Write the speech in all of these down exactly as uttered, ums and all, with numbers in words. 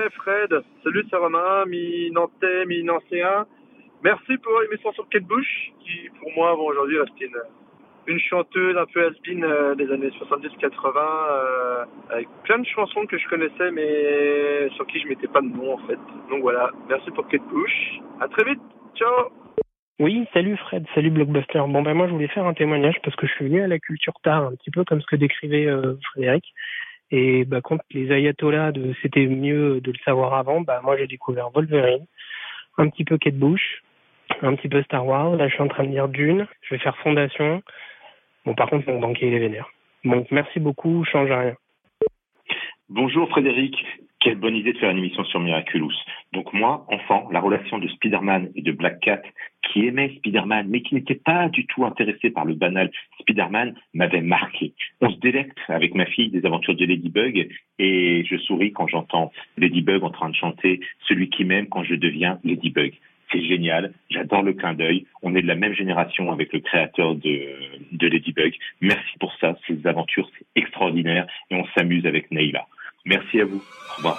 Ouais, Fred. Salut, c'est Romain, mi-nantais, mi-nancéen. Merci pour l'émission sur Kate Bush, qui, pour moi, avant aujourd'hui, reste une, une chanteuse un peu has-been euh, des années soixante-dix quatre-vingts, euh, avec plein de chansons que je connaissais, mais sur qui je mettais pas de nom, en fait. Donc voilà, merci pour Kate Bush. À très vite. Ciao. Oui, salut Fred, salut Blockbuster. Bon ben moi je voulais faire un témoignage parce que je suis venu à la culture tard, un petit peu comme ce que décrivait euh, Frédéric. Et bah quand les ayatollahs de c'était mieux de le savoir avant, bah moi j'ai découvert Wolverine, un petit peu Kate Bush, un petit peu Star Wars. Là je suis en train de lire Dune, je vais faire Fondation. Bon par contre mon banquier il est vénère. Donc merci beaucoup, change rien. Bonjour Frédéric. Quelle bonne idée de faire une émission sur Miraculous. Donc moi, enfant, la relation de Spider-Man et de Black Cat, qui aimait Spider-Man, mais qui n'était pas du tout intéressé par le banal Spider-Man, m'avait marqué. On se délecte avec ma fille des aventures de Ladybug, et je souris quand j'entends Ladybug en train de chanter « Celui qui m'aime quand je deviens Ladybug ». C'est génial, j'adore le clin d'œil. On est de la même génération avec le créateur de, de Ladybug. Merci pour ça, ces aventures, c'est extraordinaire, et on s'amuse avec Neila. Merci à vous. Au revoir.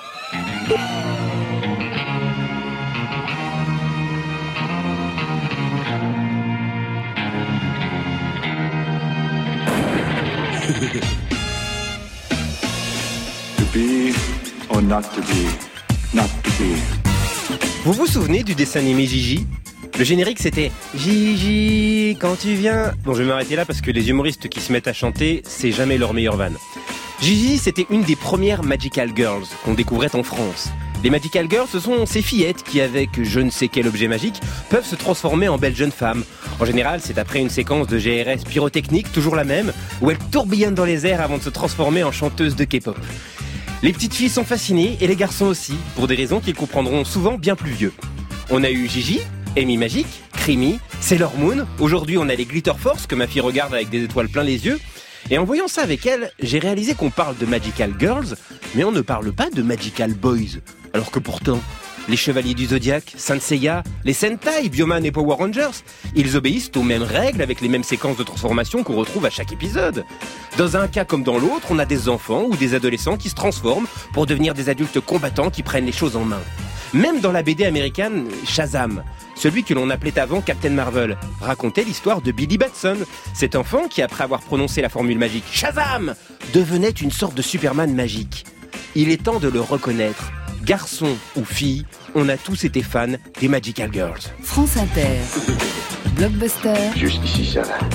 To be or not to be, not to be. Vous vous souvenez du dessin animé Gigi ? Le générique c'était Gigi, quand tu viens. Bon, je vais m'arrêter là parce que les humoristes qui se mettent à chanter, c'est jamais leur meilleure vanne. Gigi, c'était une des premières Magical Girls qu'on découvrait en France. Les Magical Girls, ce sont ces fillettes qui, avec je ne sais quel objet magique, peuvent se transformer en belles jeunes femmes. En général, c'est après une séquence de G R S pyrotechnique, toujours la même, où elles tourbillonnent dans les airs avant de se transformer en chanteuses de K-pop. Les petites filles sont fascinées, et les garçons aussi, pour des raisons qu'ils comprendront souvent bien plus vieux. On a eu Gigi, Amy Magique, Creamy, Sailor Moon. Aujourd'hui, on a les Glitter Force, que ma fille regarde avec des étoiles plein les yeux. Et en voyant ça avec elle, j'ai réalisé qu'on parle de Magical Girls, mais on ne parle pas de Magical Boys. Alors que pourtant, les Chevaliers du Zodiaque, Saint Seiya, les Sentai, Bioman et Power Rangers, ils obéissent aux mêmes règles avec les mêmes séquences de transformation qu'on retrouve à chaque épisode. Dans un cas comme dans l'autre, on a des enfants ou des adolescents qui se transforment pour devenir des adultes combattants qui prennent les choses en main. Même dans la B D américaine Shazam, celui que l'on appelait avant Captain Marvel, racontait l'histoire de Billy Batson, cet enfant qui, après avoir prononcé la formule magique Shazam, devenait une sorte de Superman magique. Il est temps de le reconnaître. Garçon ou fille, on a tous été fans des Magical Girls. France Inter, Blockbuster. Jusqu'ici, ça va.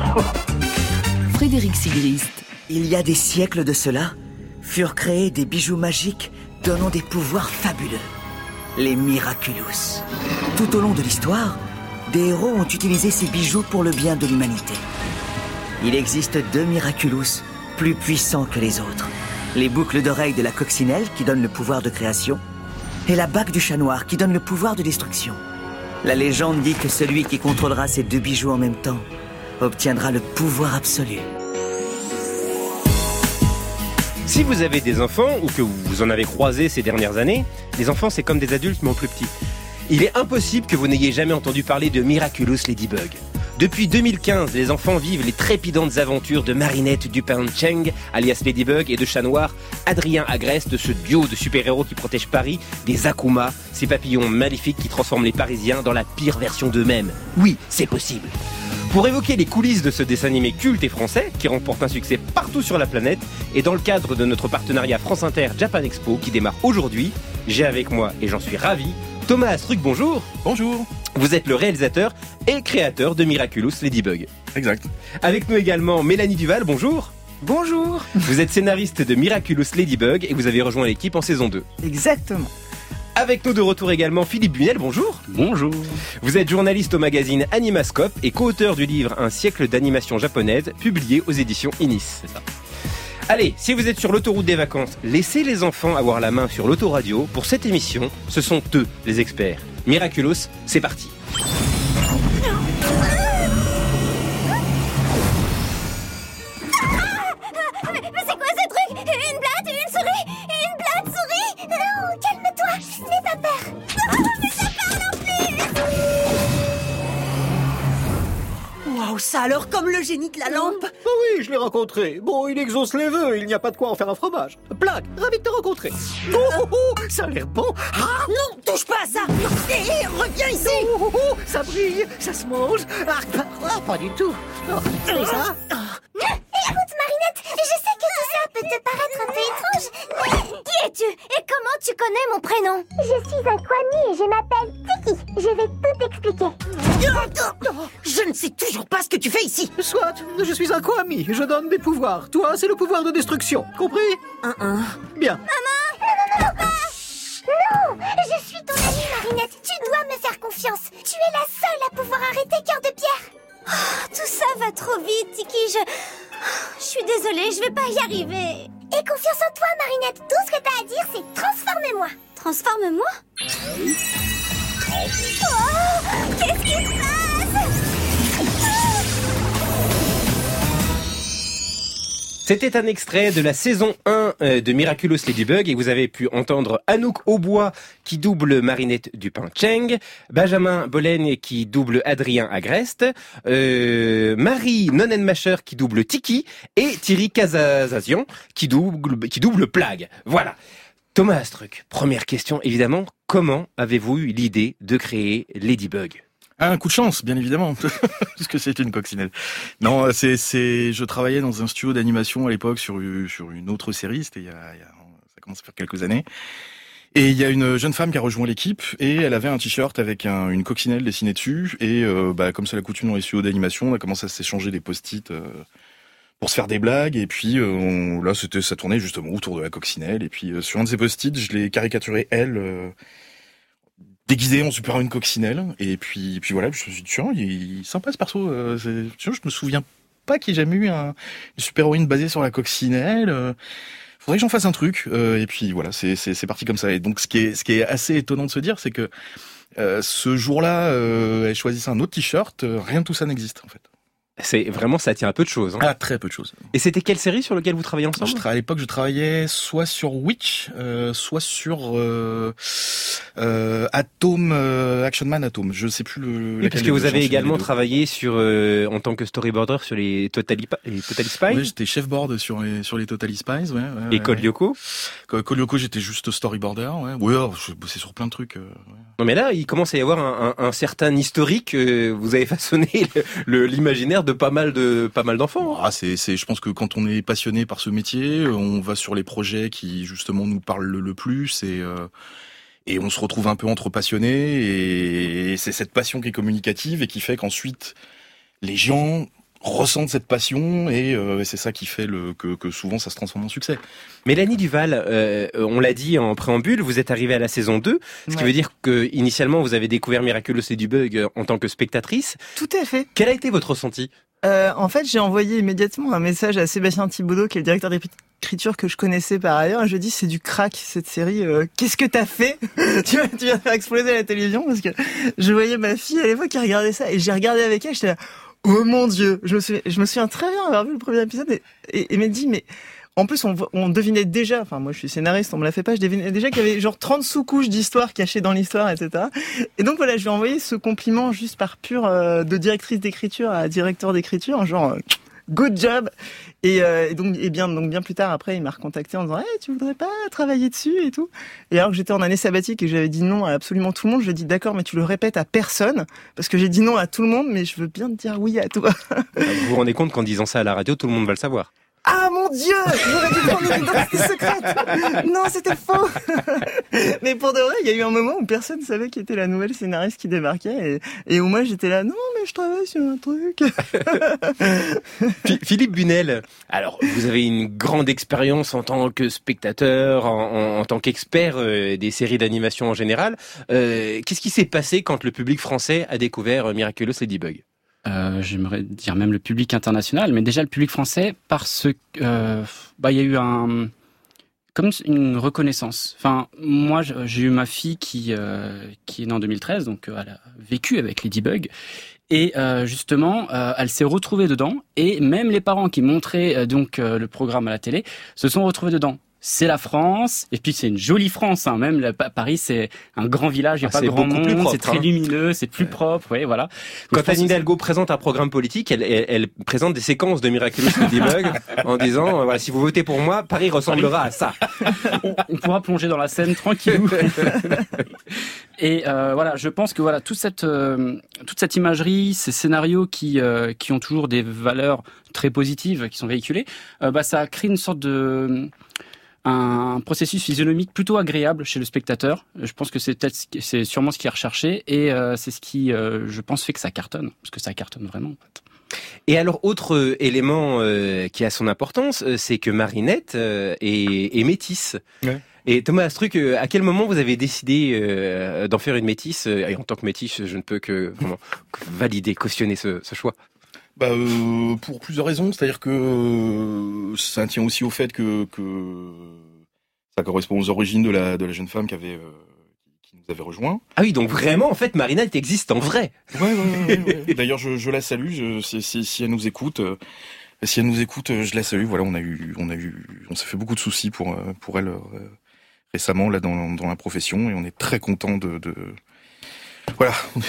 Frédéric Sigrist. Il y a des siècles de cela, furent créés des bijoux magiques donnant des pouvoirs fabuleux. Les Miraculous. Tout au long de l'histoire, des héros ont utilisé ces bijoux pour le bien de l'humanité. Il existe deux Miraculous, plus puissants que les autres. Les boucles d'oreilles de la coccinelle, qui donnent le pouvoir de création, et la bague du chat noir, qui donne le pouvoir de destruction. La légende dit que celui qui contrôlera ces deux bijoux en même temps obtiendra le pouvoir absolu. Si vous avez des enfants, ou que vous en avez croisé ces dernières années, les enfants c'est comme des adultes mais en plus petits. Il est impossible que vous n'ayez jamais entendu parler de Miraculous Ladybug. Depuis deux mille quinze, les enfants vivent les trépidantes aventures de Marinette Dupin-Cheng, alias Ladybug, et de Chat Noir, Adrien Agreste, ce duo de super-héros qui protège Paris des Akuma, ces papillons maléfiques qui transforment les Parisiens dans la pire version d'eux-mêmes. Oui, c'est possible. Pour évoquer les coulisses de ce dessin animé culte et français, qui remporte un succès partout sur la planète, et dans le cadre de notre partenariat France Inter Japan Expo qui démarre aujourd'hui, j'ai avec moi, et j'en suis ravi, Thomas Astruc, bonjour. Bonjour. Vous êtes le réalisateur et créateur de Miraculous Ladybug. Exact. Avec nous également Mélanie Duval, bonjour. Bonjour. Vous êtes scénariste de Miraculous Ladybug et vous avez rejoint l'équipe en saison deux. Exactement. Avec nous de retour également Philippe Bunel, bonjour. Bonjour. Vous êtes journaliste au magazine Animascope et co-auteur du livre Un siècle d'animation japonaise, publié aux éditions Inis. C'est ça. Allez, si vous êtes sur l'autoroute des vacances, laissez les enfants avoir la main sur l'autoradio. Pour cette émission, ce sont eux les experts. Miraculous, c'est parti. Waouh, ça alors, comme le génie de la lampe. Oh oui, je l'ai rencontré. Bon, il exauce les vœux, il n'y a pas de quoi en faire un fromage. Plaque, ravi de te rencontrer. Oh, oh, oh, ça a l'air bon. Ah, Non, touche pas à ça. Hé, hé, reviens ici. oh, oh, oh, ça brille, ça se mange. Ah, pas, ah, pas du tout. Oh, et ça Écoute, Marinette, je sais que tout ça peut te paraître un peu étrange, mais qui es-tu et comment tu connais mon prénom? Je suis un Kwami et je m'appelle Tiki. Je vais tout expliquer. Je ne sais toujours pas ce que tu fais ici. Soit, je suis un Kwami, je donne des pouvoirs. Toi, c'est le pouvoir de destruction, compris? Un, un. Bien. Non, je suis ton amie, Marinette. Tu dois me faire confiance. Tu es la seule à pouvoir arrêter Cœur de Pierre. Oh, tout ça va trop vite, Tiki. Je... Je suis désolée, je vais pas y arriver. Aie confiance en toi, Marinette. Tout ce que t'as à dire, c'est transforme-moi. Transforme-moi? Oh, qu'est-ce qui se passe? C'était un extrait de la saison un de Miraculous Ladybug et vous avez pu entendre Anouk Aubois qui double Marinette Dupin-Cheng, Benjamin Bolène qui double Adrien Agreste, euh, Marie Nonenmacher qui double Tiki et Thierry Casazazian qui double, qui double Plague. Voilà. Thomas Astruc, première question évidemment, comment avez-vous eu l'idée de créer Ladybug ? Ah, un coup de chance, bien évidemment, parce que c'est une coccinelle. Non, c'est, c'est, je travaillais dans un studio d'animation à l'époque sur, sur une autre série, c'était il y a, il y a, ça commence à faire quelques années. Et il y a une jeune femme qui a rejoint l'équipe et elle avait un t-shirt avec un, une coccinelle dessinée dessus. Et euh, bah, comme c'est la coutume dans les studios d'animation, on a commencé à s'échanger des post-it euh, pour se faire des blagues. Et puis euh, on, là, c'était, ça tournait justement autour de la coccinelle. Et puis euh, sur un de ces post-it, je l'ai caricaturé elle. Euh, déguisé en super-héroïne coccinelle, et puis, puis voilà, je me suis dit, tiens, il est sympa ce perso, euh, c'est, tiens, je me souviens pas qu'il y ait jamais eu un, une super-héroïne basée sur la coccinelle, euh, faudrait que j'en fasse un truc, euh, et puis voilà, c'est, c'est, c'est parti comme ça. Et donc, ce qui est, ce qui est assez étonnant de se dire, c'est que, euh, ce jour-là, euh, elle choisissait un autre t-shirt, euh, rien de tout ça n'existe, en fait. C'est vraiment, ça tient un peu de choses. Hein. Ah, très peu de choses. Et c'était quelle série sur laquelle vous travaillez ensemble ? je tra- À l'époque, je travaillais soit sur Witch, euh, soit sur euh, euh, Atom, euh, Action Man Atom. Je sais plus le. Oui, parce que vous avez également travaillé sur euh, en tant que storyboarder sur les Totally, les Totally Spies. Oui, j'étais chef board sur les sur les Totally Spies. Ouais. ouais Et ouais, Code Lyoko. Ouais. Code Lyoko, j'étais juste storyboarder. Ouais. Ouais, alors, je bossais sur plein de trucs. Euh, ouais. Non, mais là, il commence à y avoir un, un, un certain historique. Euh, vous avez façonné le, le, l'imaginaire de pas mal de pas mal d'enfants. Ah, c'est, c'est, je pense que quand on est passionné par ce métier, on va sur les projets qui justement nous parlent le, le plus et euh, et on se retrouve un peu entre passionnés et, et c'est cette passion qui est communicative et qui fait qu'ensuite les gens ressentent cette passion et euh, c'est ça qui fait le, que, que souvent ça se transforme en succès. Mélanie Duval, euh, on l'a dit en préambule, vous êtes arrivée à la saison deux, ce ouais. qui veut dire que initialement vous avez découvert Miraculous Ladybug en tant que spectatrice. Tout à fait. Quel a été votre ressenti ? Euh, en fait, j'ai envoyé immédiatement un message à Sébastien Thibaudot, qui est le directeur d'écriture que je connaissais par ailleurs, et je lui ai dit, c'est du crack, cette série, euh, qu'est-ce que t'as fait? tu, vas, tu vas faire exploser la télévision, parce que je voyais ma fille à l'époque qui regardait ça, et j'ai regardé avec elle, j'étais là, oh mon Dieu, je me souviens, je me souviens très bien avoir vu le premier épisode, et, et, et m'a dit, mais en plus, on, on devinait déjà, enfin moi je suis scénariste, on me l'a fait pas, je devinais déjà qu'il y avait genre trente sous-couches d'histoire cachées dans l'histoire, et cetera. Et donc voilà, je lui ai envoyé ce compliment juste par pur euh, de directrice d'écriture à directeur d'écriture, genre euh, good job. Et, euh, et donc et bien donc bien plus tard après, il m'a recontacté en disant hey, tu voudrais pas travailler dessus et tout. Et alors que j'étais en année sabbatique et que j'avais dit non à absolument tout le monde, je lui ai dit d'accord, mais tu le répètes à personne parce que j'ai dit non à tout le monde, mais je veux bien te dire oui à toi. Vous vous rendez compte qu'en disant ça à la radio, tout le monde va le savoir. Ah mon Dieu, j'aurais dû prendre une identité secrète. Non, c'était faux. Mais pour de vrai, il y a eu un moment où personne ne savait qui était la nouvelle scénariste qui débarquait et, et où moi j'étais là, non mais je travaille sur un truc. Philippe Bunel, alors vous avez une grande expérience en tant que spectateur, en, en, en tant qu'expert euh, des séries d'animation en général. Euh, qu'est-ce qui s'est passé quand le public français a découvert euh, Miraculous Ladybug ? Euh, j'aimerais dire même le public international, mais déjà le public français parce que euh, bah il y a eu un comme une reconnaissance. Enfin moi j'ai eu ma fille qui euh, qui est née en deux mille treize, donc euh, elle a vécu avec Ladybug et euh, justement euh, elle s'est retrouvée dedans et même les parents qui montraient euh, donc euh, le programme à la télé se sont retrouvés dedans. c'est la France, et puis c'est une jolie France, hein. Même la, Paris, c'est un grand village, il n'y a ah, pas grand monde, propre, c'est très hein. lumineux, c'est plus propre, ouais, voilà. Donc, quand Anne Hidalgo présente un programme politique, elle, elle, elle présente des séquences de Miraculous Ladybug en disant, euh, voilà, si vous votez pour moi, Paris ressemblera à ça. on, on pourra plonger dans la Seine tranquillou. Et euh, voilà, je pense que voilà toute cette euh, toute cette imagerie, ces scénarios qui euh, qui ont toujours des valeurs très positives qui sont véhiculées, euh, bah ça crée une sorte de un processus physionomique plutôt agréable chez le spectateur. Je pense que c'est peut-être c'est sûrement ce qui est recherché et euh, c'est ce qui euh, je pense fait que ça cartonne parce que ça cartonne vraiment en fait. Et alors, autre euh, élément euh, qui a son importance, euh, c'est que Marinette euh, est, est métisse. Ouais. Et Thomas Astruc, euh, à quel moment vous avez décidé euh, d'en faire une métisse ? Et en tant que métisse, je ne peux que vraiment valider, cautionner ce, ce choix. Bah, euh, pour plusieurs raisons, c'est-à-dire que euh, ça tient aussi au fait que, que ça correspond aux origines de la, de la jeune femme qui avait... Euh, nous avait rejoint. Ah oui, donc vraiment, en fait, Marinette existe en vrai. Ouais, ouais, ouais. ouais, ouais. D'ailleurs, je, je la salue. Je, si, si, si elle nous écoute, euh, si elle nous écoute, je la salue. Voilà, on a eu, on a eu, on s'est fait beaucoup de soucis pour pour elle euh, récemment là dans dans la profession et on est très content de, de voilà.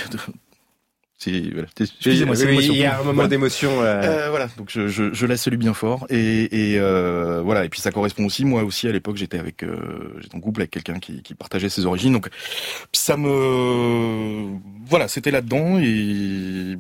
C'est, voilà. Excusez-moi, c'est oui, il y a un moment voilà. d'émotion. Euh... Euh, voilà, donc je, je, je la salue bien fort et, et euh, voilà. Et puis ça correspond aussi. Moi aussi, à l'époque, j'étais avec, euh, j'étais en couple avec quelqu'un qui, qui partageait ses origines. Donc ça me, voilà, c'était là-dedans et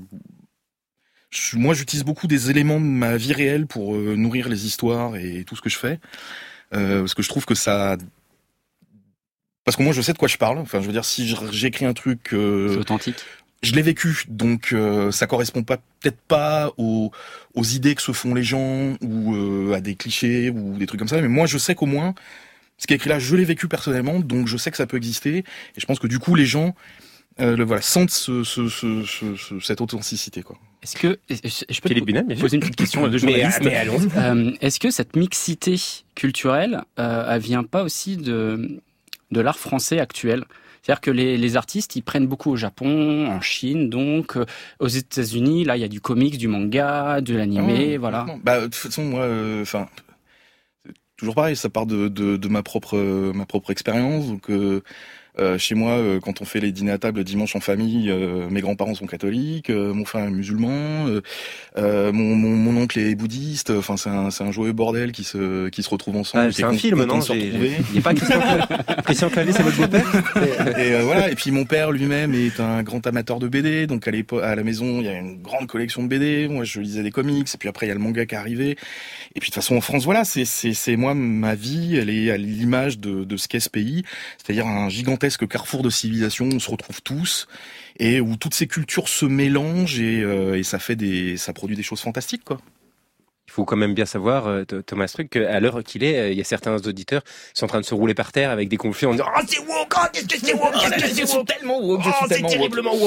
je, moi, j'utilise beaucoup des éléments de ma vie réelle pour euh, nourrir les histoires et tout ce que je fais, euh, parce que je trouve que ça. Parce que moi, je sais de quoi je parle. Enfin, je veux dire, si j'écris un truc, euh, c'est authentique. Je l'ai vécu, donc euh, ça correspond pas peut-être pas aux, aux idées que se font les gens ou euh, à des clichés ou des trucs comme ça. Mais moi, je sais qu'au moins, ce qui est écrit là, je l'ai vécu personnellement, donc je sais que ça peut exister. Et je pense que du coup, les gens, euh, le, voilà, sentent ce, ce, ce, ce, ce, cette authenticité, quoi. Est-ce que je peux Philippe Bunel, poser une petite question de journaliste mais, mais allons. Euh, est-ce que cette mixité culturelle, euh, elle vient pas aussi de de l'art français actuel? C'est-à-dire que les, les artistes, ils prennent beaucoup au Japon, en Chine, donc euh, aux États-Unis, là, il y a du comics, du manga, de l'animé, oh, voilà. Bah, de toute façon, moi, enfin, euh, toujours pareil, ça part de, de, de ma propre, euh, ma propre expérience. Donc, euh, euh, chez moi, euh, quand on fait les dîners à table le dimanche en famille, euh, mes grands-parents sont catholiques, euh, mon frère est musulman, euh, euh, mon, mon, mon oncle est bouddhiste. Enfin, c'est un, c'est un joyeux bordel qui se, qui se retrouve ensemble. Ah, c'est un film, non? Il n'y a pas Christian Clavier. Christian Clavier, c'est votre beau-père. Et euh, voilà. Et puis mon père lui-même est un grand amateur de B D. Donc à l'époque, à la maison, il y a une grande collection de B D. Moi, je lisais des comics. Et puis après, il y a le manga qui est arrivé. Et puis de toute façon, en France, voilà, c'est, c'est, c'est moi, ma vie, elle est à l'image de, de ce qu'est ce pays. C'est-à-dire un gigantesque carrefour de civilisation. On se retrouve tous. Et où toutes ces cultures se mélangent et, euh, et ça fait des, ça produit des choses fantastiques, quoi. Il faut quand même bien savoir, euh, Thomas Struck, qu'à l'heure qu'il est, euh, il y a certains auditeurs qui sont en train de se rouler par terre avec des conflits en disant « Oh, c'est woke! Oh, qu'est-ce que c'est woke! Qu'est-ce que c'est woke! tellement woke! Oh, c'est terriblement woke !»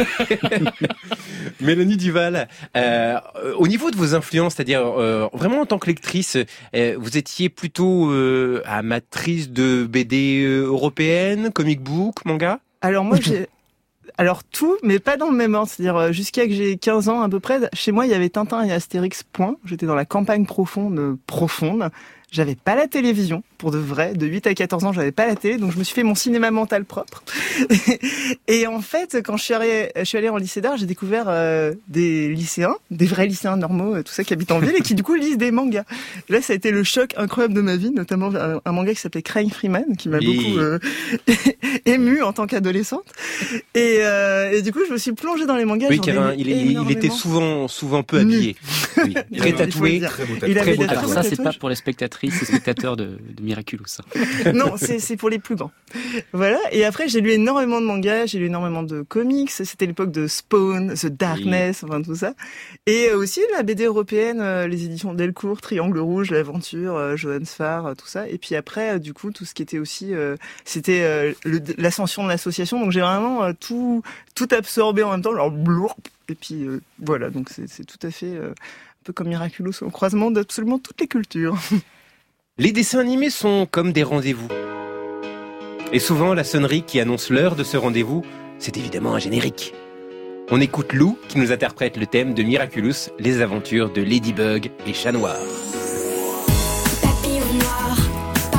Mélanie Duval, euh, au niveau de vos influences, c'est-à-dire euh, vraiment en tant que lectrice, euh, vous étiez plutôt euh, amatrice de B D européennes, comic book, manga? Alors moi, j'ai... Alors tout, mais pas dans le même ordre. C'est-à-dire jusqu'à que j'ai quinze ans à peu près, chez moi il y avait Tintin et Astérix, point. J'étais dans la campagne profonde, profonde. J'avais pas la télévision, pour de vrai. De huit à quatorze ans, j'avais pas la télé, donc je me suis fait mon cinéma mental propre. Et en fait, quand je suis allée, je suis allée en lycée d'art, j'ai découvert euh, des lycéens, des vrais lycéens normaux, tout ça, qui habitent en ville et qui du coup lisent des mangas. Là, ça a été le choc incroyable de ma vie, notamment un, un manga qui s'appelait Crying Freeman, qui m'a oui. beaucoup euh, émue en tant qu'adolescente. Et, euh, et du coup, je me suis plongée dans les mangas. Oui, Kevin, il, il, il était souvent, souvent peu habillé. Oui. Très tatoué, très beau tatoué. Très beau tatoué. Alors ça, c'est pas pour les spectatrices. C'est spectateur de, de Miraculous. Non, c'est, c'est pour les plus grands. Voilà. Et après, j'ai lu énormément de mangas, j'ai lu énormément de comics. C'était l'époque de Spawn, The Darkness, oui. enfin tout ça. Et aussi la B D européenne, les éditions Delcourt, Triangle Rouge, l'Aventure, Johannes Farr, tout ça. Et puis après, du coup, tout ce qui était aussi, euh, c'était euh, le, l'ascension de l'association. Donc j'ai vraiment euh, tout, tout absorbé en même temps. Alors, blourp, et puis euh, voilà. Donc c'est, c'est tout à fait euh, un peu comme Miraculous, au croisement d'absolument toutes les cultures. Les dessins animés sont comme des rendez-vous. Et souvent, la sonnerie qui annonce l'heure de ce rendez-vous, c'est évidemment un générique. On écoute Lou qui nous interprète le thème de Miraculous, les aventures de Ladybug et Chat Noir. Papillon noir,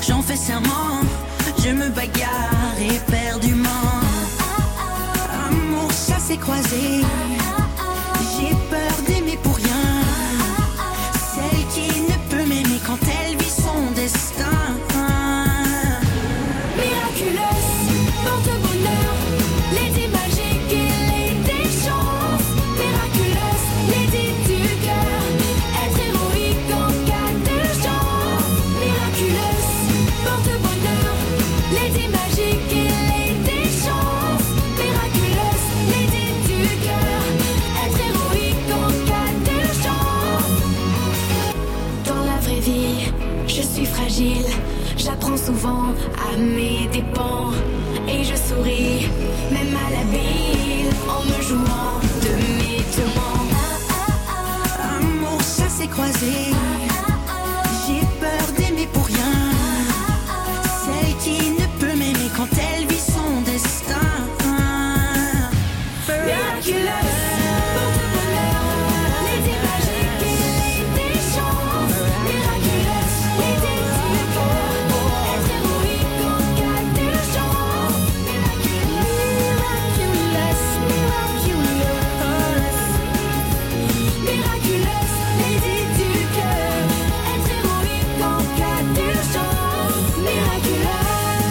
j'en fais serment, je me bagarre éperdument. Amour chassé croisé, j'ai peur d'aimer pour rien. Celle qui ne peut m'aimer quand elle vit son destin. Miraculeuse, porte-bonheur, lady magique et lady chance. Miraculeuse, lady du cœur, être héroïque en cas d'urgence. Miraculeuse, porte-bonheur, lady magique et lady chance. Miraculeuse, lady du cœur, être héroïque en cas d'urgence. Dans la vraie vie, je suis fragile. J'apprends souvent à mes dépens et je souris, même à la bile, en me jouant de mes tourments. Amour chassé croisé, j'ai peur d'aimer pour rien. Celle qui ne peut m'aimer quand elle vit son destin. Miraculeuse, porte-bonheur, lady magique et lady chance. Miraculeuse, lady du cœur, être héroïque en cas d'urgence. Miraculeuse, miraculeuse, miraculeuse, lady du cœur, être héroïque en cas d'urgence. Miraculeuse.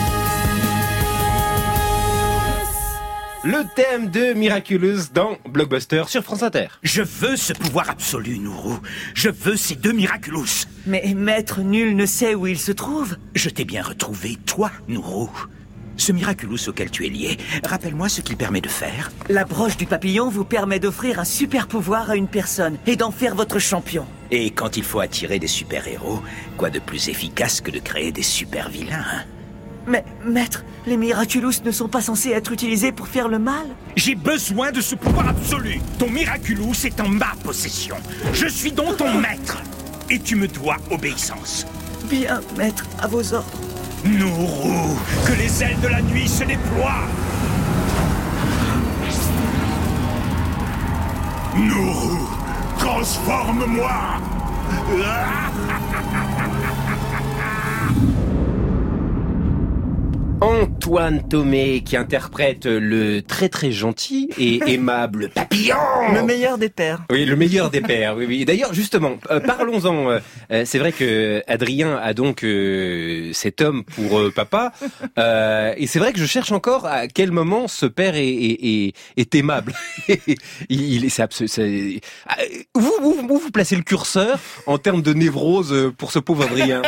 Le thème de Miraculous dans Blockbuster sur France Inter. Je veux ce pouvoir absolu, Nourou. Je veux ces deux Miraculous. Mais maître, nul ne sait où il se trouve. Je t'ai bien retrouvé, toi, Nourou. Ce Miraculous auquel tu es lié, rappelle-moi ce qu'il permet de faire. La broche du papillon vous permet d'offrir un super pouvoir à une personne et d'en faire votre champion. Et quand il faut attirer des super-héros, quoi de plus efficace que de créer des super-vilains, hein? Mais, maître, les Miraculous ne sont pas censés être utilisés pour faire le mal? J'ai besoin de ce pouvoir absolu. Ton Miraculous est en ma possession. Je suis donc ton maître. Et tu me dois obéissance. Bien, maître, à vos ordres. Nourou, que les ailes de la nuit se déploient. Nourou, transforme-moi. Antoine Thomé qui interprète le très très gentil et aimable Papillon. Le meilleur des pères. Oui, le meilleur des pères. Oui, oui. D'ailleurs, justement, euh, parlons-en. Euh, c'est vrai que Adrien a donc euh, cet homme pour euh, papa, euh, et c'est vrai que je cherche encore à quel moment ce père est, est, est, est aimable. il, il est, c'est absolu, c'est, où, où, où vous placez le curseur en termes de névrose pour ce pauvre Adrien?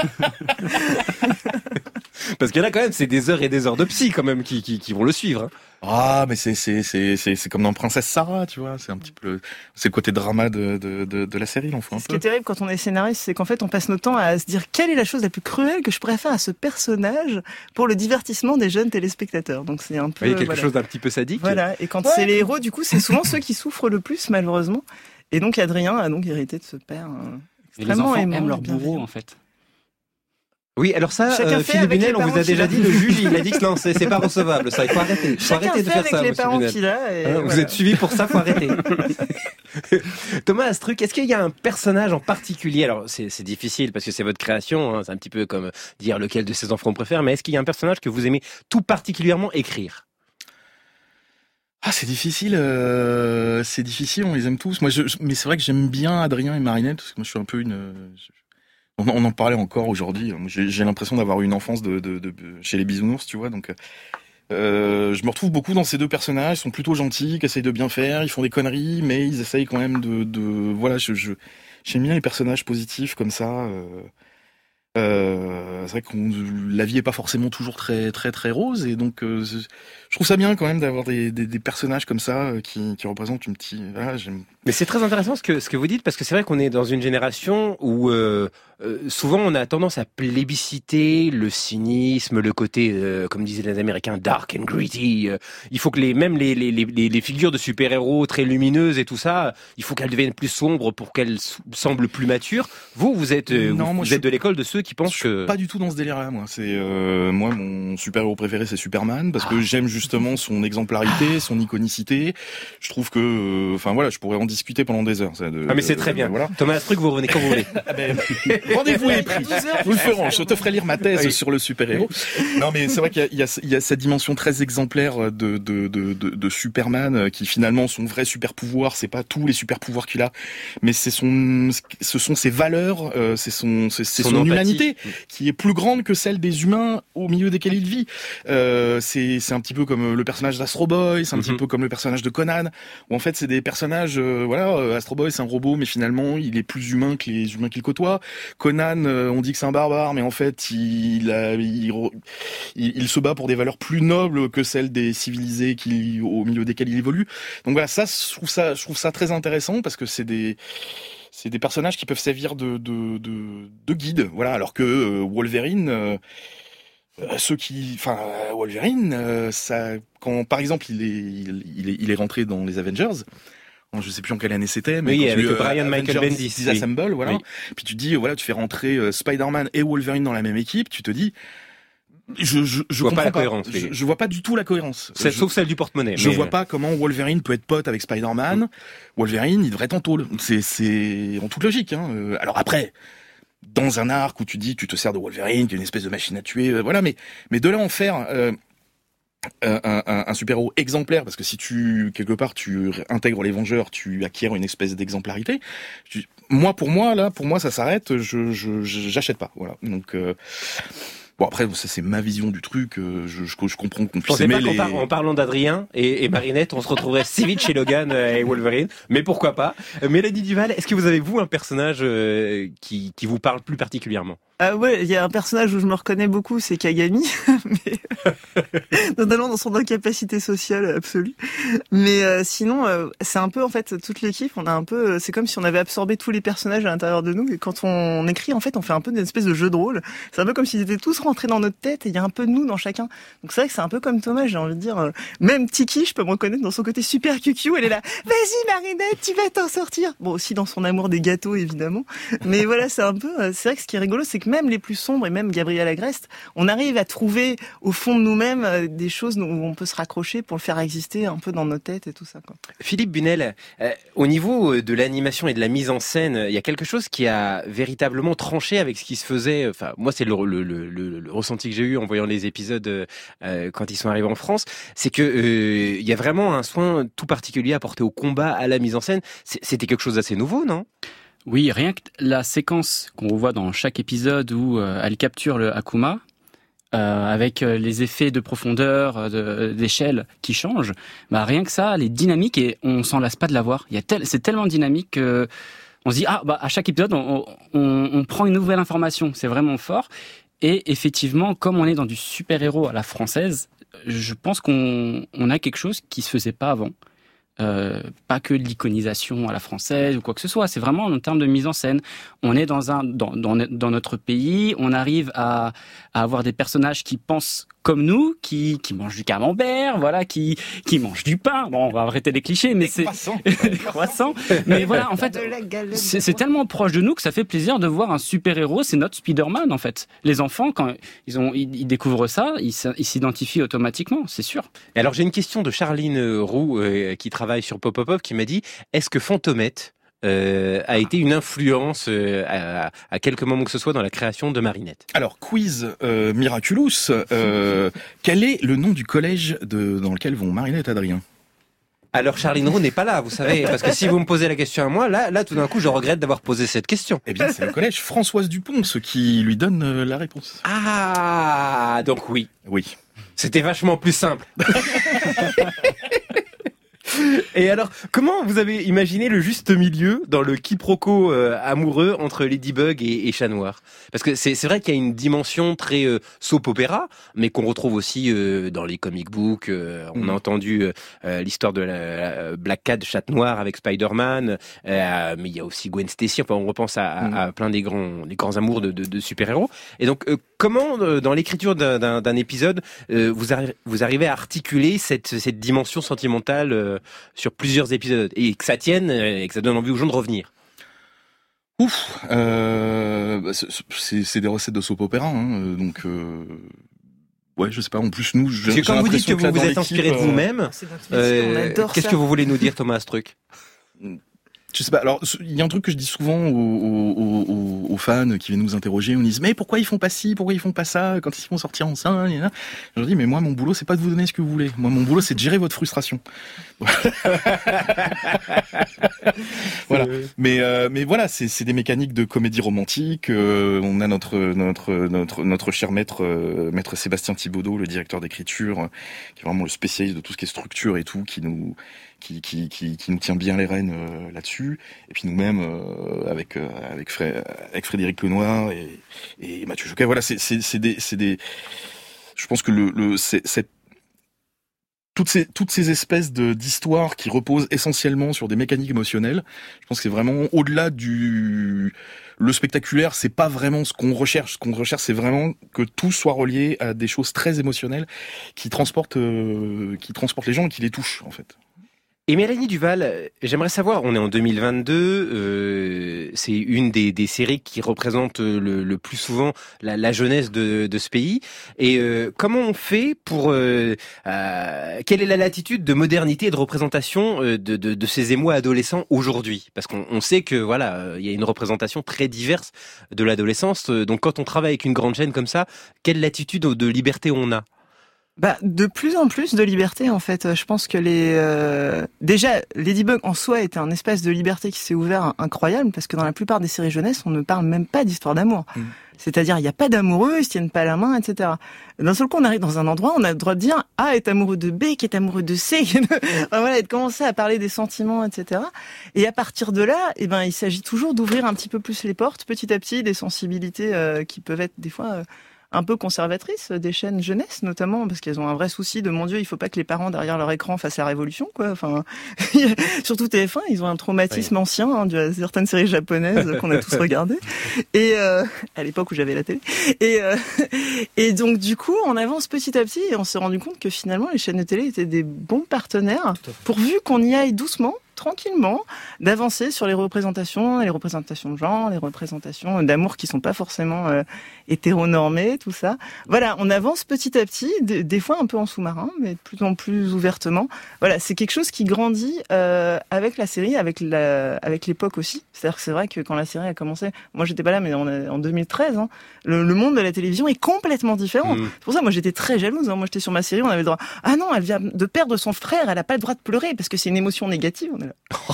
Parce que là, quand même, c'est des heures et des heures de psy, quand même, qui, qui, qui vont le suivre. Hein. Ah, mais c'est, c'est, c'est, c'est, c'est comme dans Princesse Sarah, tu vois. C'est un petit peu, le, c'est le côté drama de, de, de, de la série, l'enfant. Ce qui est terrible quand on est scénariste, c'est qu'en fait, on passe notre temps à se dire quelle est la chose la plus cruelle que je pourrais faire à ce personnage pour le divertissement des jeunes téléspectateurs. Donc c'est un peu. Oui, quelque voilà. chose d'un petit peu sadique. Voilà. Et quand ouais. c'est les héros, du coup, c'est souvent ceux qui souffrent le plus, malheureusement. Et donc, Adrien a donc hérité de ce père euh, extrêmement aimant. Les enfants aiment leur bourreau, en fait. Oui, alors ça, euh, Philippe Bunel, on vous a déjà dit, le juge, il a dit que non, c'est, c'est pas recevable, ça, il faut arrêter. Il faut arrêter de faire ça, monsieur Bunel. Hein, vous voilà. êtes suivi pour ça, faut arrêter. Thomas Astruc, est-ce qu'il y a un personnage en particulier, alors c'est, c'est difficile parce que c'est votre création, hein, c'est un petit peu comme dire lequel de ses enfants on préfère, mais est-ce qu'il y a un personnage que vous aimez tout particulièrement écrire? Ah, c'est difficile, euh, c'est difficile, on les aime tous. Moi, je, mais c'est vrai que j'aime bien Adrien et Marinette, parce que moi je suis un peu une... Je, on en parlait encore aujourd'hui. J'ai, j'ai l'impression d'avoir eu une enfance de, de, de, chez les bisounours, tu vois. Donc, euh, je me retrouve beaucoup dans ces deux personnages. Ils sont plutôt gentils, qui essayent de bien faire. Ils font des conneries, mais ils essayent quand même de, de voilà. Je, je, j'aime bien les personnages positifs comme ça. Euh, euh, c'est vrai que la vie est pas forcément toujours très, très, très rose, et donc euh, je trouve ça bien quand même d'avoir des, des, des personnages comme ça qui, qui représentent une petite. Voilà, j'aime. Mais c'est très intéressant ce que ce que vous dites, parce que c'est vrai qu'on est dans une génération où euh, euh, souvent on a tendance à plébisciter le cynisme, le côté, euh, comme disaient les Américains, dark and gritty. Euh, il faut que les même les les les, les figures de super-héros très lumineuses et tout ça, il faut qu'elles deviennent plus sombres pour qu'elles semblent plus matures. Vous, vous êtes euh, non, vous, vous je... êtes de l'école de ceux ceux qui pensent que... Pas du tout dans ce délire-là, moi. C'est euh, moi, mon super-héros préféré, c'est Superman, parce que ah. j'aime justement son exemplarité, son iconicité. Je trouve que, enfin euh, voilà, je pourrais en discuter pendant des heures. Ça, de, ah mais c'est de, très de, bien. Voilà. Thomas Astruc, vous revenez quand vous voulez. ah ben, rendez-vous est pris. Nous le ferons. Je te ferai lire ma thèse oui. sur le super-héros. Non, mais c'est vrai qu'il y a, il y a, il y a cette dimension très exemplaire de de, de de de Superman, qui finalement son vrai super-pouvoir, c'est pas tous les super-pouvoirs qu'il a, mais c'est son, ce sont ses valeurs, euh, c'est son, c'est, c'est son, son humanité qui est plus grande que celle des humains au milieu desquels il vit. Euh, c'est, c'est un petit peu comme le personnage d'Astro Boy, c'est un mm-hmm. petit peu comme le personnage de Conan, où en fait c'est des personnages, euh, voilà, Astro Boy c'est un robot, mais finalement il est plus humain que les humains qu'il côtoie. Conan, euh, on dit que c'est un barbare, mais en fait il, a, il, il, il se bat pour des valeurs plus nobles que celles des civilisés qui, au milieu desquels il évolue. Donc voilà, ça, je trouve ça, je trouve ça très intéressant parce que c'est des C'est des personnages qui peuvent servir de de de, de guide, voilà. Alors que euh, Wolverine, euh, ceux qui, enfin Wolverine, euh, ça, quand par exemple il est il, il est il est rentré dans les Avengers. Je sais plus en quelle année c'était, mais oui, quand avec tu, Brian euh, Michael Avengers Bendis, Disassemble, oui. voilà. Oui. Puis tu dis, voilà, tu fais rentrer euh, Spider-Man et Wolverine dans la même équipe, tu te dis. Je, je, je vois comprends pas la pas. cohérence. Je, je vois pas du tout la cohérence. C'est, je, sauf celle du porte-monnaie. Je mais... vois pas comment Wolverine peut être pote avec Spider-Man. Mmh. Wolverine, il devrait être en tôle. C'est, c'est en toute logique. Hein. Alors après, dans un arc où tu dis, tu te sers de Wolverine, qui est une espèce de machine à tuer, euh, voilà. Mais, mais de là en faire euh, un, un, un super-héros exemplaire, parce que si tu quelque part tu intègres les Vengeurs, tu acquiers une espèce d'exemplarité. Tu, moi, pour moi, là, pour moi, ça s'arrête. Je, je, j'achète pas. Voilà. Donc. Euh, Bon après ça c'est ma vision du truc, je, je, je comprends qu'on puisse aimer les... Par, en parlant d'Adrien et, et Marinette, on se retrouverait si vite chez Logan et Wolverine, mais pourquoi pas. Mélanie Duval, est-ce que vous avez vous un personnage euh, qui, qui vous parle plus particulièrement? Ah ouais, il y a un personnage où je me reconnais beaucoup, c'est Kagami, mais notamment dans son incapacité sociale absolue. Mais euh, sinon, euh, c'est un peu en fait toute l'équipe. On a un peu, c'est comme si on avait absorbé tous les personnages à l'intérieur de nous. Et quand on écrit, en fait, on fait un peu une espèce de jeu de rôle. C'est un peu comme s'ils étaient tous rentrés dans notre tête et il y a un peu de nous dans chacun. Donc c'est vrai que c'est un peu comme Thomas. J'ai envie de dire, euh, même Tiki, je peux me reconnaître dans son côté super cucu. Elle est là, vas-y Marinette, tu vas t'en sortir. Bon, aussi dans son amour des gâteaux évidemment. Mais voilà, c'est un peu, euh, c'est vrai que ce qui est rigolo, c'est que même les plus sombres et même Gabriel Agreste, on arrive à trouver au fond de nous-mêmes euh, des choses où on peut se raccrocher pour le faire exister un peu dans nos têtes et tout ça, quoi. Philippe Bunel, euh, au niveau de l'animation et de la mise en scène, il y a quelque chose qui a véritablement tranché avec ce qui se faisait. Enfin, moi, c'est le, le, le, le, le ressenti que j'ai eu en voyant les épisodes euh, quand ils sont arrivés en France, c'est que euh, il y a vraiment un soin tout particulier apporté au combat, à la mise en scène. C'était quelque chose d'assez nouveau, non ? Oui, rien que la séquence qu'on voit dans chaque épisode où euh, elle capture le Akuma, euh, avec les effets de profondeur, de, d'échelle qui changent, bah rien que ça, les dynamiques, et on s'en lasse pas de la voir. Il y a tel, c'est tellement dynamique que on se dit ah bah à chaque épisode on, on, on prend une nouvelle information. C'est vraiment fort. Et effectivement, comme on est dans du super-héros à la française, je pense qu'on on a quelque chose qui se faisait pas avant. Euh, pas que de l'iconisation à la française ou quoi que ce soit, c'est vraiment en termes de mise en scène. On est dans un dans dans, dans notre pays, on arrive à, à avoir des personnages qui pensent comme nous, qui qui mangent du camembert, voilà, qui qui mangent du pain. Bon, on va arrêter les clichés, mais des c'est croissants. des croissants. Mais voilà, en fait, c'est, c'est tellement proche de nous que ça fait plaisir de voir un super-héros. C'est notre Spider-Man en fait. Les enfants, quand ils ont ils, ils découvrent ça, ils, ils s'identifient automatiquement, c'est sûr. Et alors j'ai une question de Charline Roux euh, qui travaille sur Pop Pop Pop qui m'a dit est-ce que Fantomette Euh, a été une influence euh, à, à quelques moments que ce soit dans la création de Marinette? Alors, quiz euh, Miraculous, euh, quel est le nom du collège de, dans lequel vont Marinette et Adrien? Alors Charline Roux n'est pas là, vous savez, parce que si vous me posez la question à moi, là, là tout d'un coup, je regrette d'avoir posé cette question. Eh bien, c'est le collège Françoise Dupont, ce qui lui donne euh, la réponse. Ah, donc oui. Oui. C'était vachement plus simple. Et alors, comment vous avez imaginé le juste milieu dans le quiproquo euh, amoureux entre Ladybug et, et Chat Noir? Parce que c'est, c'est vrai qu'il y a une dimension très euh, soap opéra, mais qu'on retrouve aussi euh, dans les comic books. Euh, on mmh. a entendu euh, l'histoire de la, la Black Cat, Chat Noir avec Spider-Man, euh, mais il y a aussi Gwen Stacy. Enfin, on repense à, mmh. à, à plein des grands, des grands amours de, de, de super-héros. Et donc, euh, comment euh, dans l'écriture d'un, d'un, d'un épisode, euh, vous, arri- vous arrivez à articuler cette, cette dimension sentimentale euh, sur plusieurs épisodes et que ça tienne et que ça donne envie aux gens de revenir? Ouf, euh, bah, c'est, c'est des recettes de soap opéra, hein, donc euh, ouais, je sais pas. En plus, nous, parce que quand vous dites que vous vous êtes inspiré de vous-même, euh, qu'est-ce que vous voulez nous dire, Thomas Astruc? Je sais pas. Alors, il y a un truc que je dis souvent aux, aux, aux, aux fans qui viennent nous interroger. On dit mais pourquoi ils font pas ci, pourquoi ils font pas ça quand ils vont sortir en ça. Je leur dis mais moi mon boulot c'est pas de vous donner ce que vous voulez. Moi mon boulot c'est de gérer votre frustration. Voilà. Mais euh, mais voilà, c'est c'est des mécaniques de comédie romantique. Euh, on a notre notre notre notre cher maître euh, maître Sébastien Thibaudeau, le directeur d'écriture, euh, qui est vraiment le spécialiste de tout ce qui est structure et tout, qui nous Qui, qui, qui, qui nous tient bien les rênes euh, là-dessus, et puis nous-mêmes euh, avec euh, avec, Fré, avec Frédéric Lenoir et, et Mathieu Choquet. Voilà, c'est c'est c'est des c'est des. Je pense que le le c'est, c'est toutes ces toutes ces espèces de d'histoires qui reposent essentiellement sur des mécaniques émotionnelles. Je pense que c'est vraiment au-delà du le spectaculaire, c'est pas vraiment ce qu'on recherche. Ce qu'on recherche, c'est vraiment que tout soit relié à des choses très émotionnelles qui transportent euh, qui transportent les gens et qui les touchent en fait. Et Mélanie Duval, j'aimerais savoir, on est en deux mille vingt-deux, euh, c'est une des, des séries qui représente le, le plus souvent la, la jeunesse de, de ce pays. Et euh, comment on fait pour... Euh, euh, quelle est la latitude de modernité et de représentation de, de, de ces émois adolescents aujourd'hui? Parce qu'on on sait que voilà, il y a une représentation très diverse de l'adolescence. Donc quand on travaille avec une grande chaîne comme ça, quelle latitude de liberté on a? Bah, de plus en plus de liberté, en fait. Je pense que les, euh... déjà, Ladybug en soi était un espace de liberté qui s'est ouvert incroyable, parce que dans la plupart des séries jeunesse, on ne parle même pas d'histoire d'amour. Mmh. C'est-à-dire, il n'y a pas d'amoureux, ils se tiennent pas la main, et cetera. D'un seul coup, on arrive dans un endroit, on a le droit de dire A est amoureux de B, qui est amoureux de C, voilà, et de commencer à parler des sentiments, et cetera. Et à partir de là, eh ben, il s'agit toujours d'ouvrir un petit peu plus les portes, petit à petit, des sensibilités euh, qui peuvent être des fois euh, un peu conservatrices des chaînes jeunesse, notamment parce qu'elles ont un vrai souci de mon Dieu, il faut pas que les parents derrière leur écran fassent la révolution, quoi. Enfin, surtout T F un, ils ont un traumatisme oui. ancien hein, de certaines séries japonaises qu'on a tous regardées. Et euh, à l'époque où j'avais la télé. Et euh, et donc du coup, on avance petit à petit et on s'est rendu compte que finalement les chaînes de télé étaient des bons partenaires, pourvu qu'on y aille doucement, tranquillement, d'avancer sur les représentations, les représentations de genre, les représentations d'amour qui sont pas forcément euh, hétéronormées, tout ça. Voilà, on avance petit à petit, des, des fois un peu en sous-marin, mais de plus en plus ouvertement. Voilà, c'est quelque chose qui grandit euh, avec la série, avec la, avec l'époque aussi. C'est-à-dire que c'est vrai que quand la série a commencé, moi j'étais pas là, mais on a, en deux mille treize, hein, le, le monde de la télévision est complètement différent. Mmh. C'est pour ça, moi j'étais très jalouse. Hein. Moi j'étais sur ma série, on avait le droit. Ah non, elle vient de perdre son frère, elle a pas le droit de pleurer parce que c'est une émotion négative. On est là.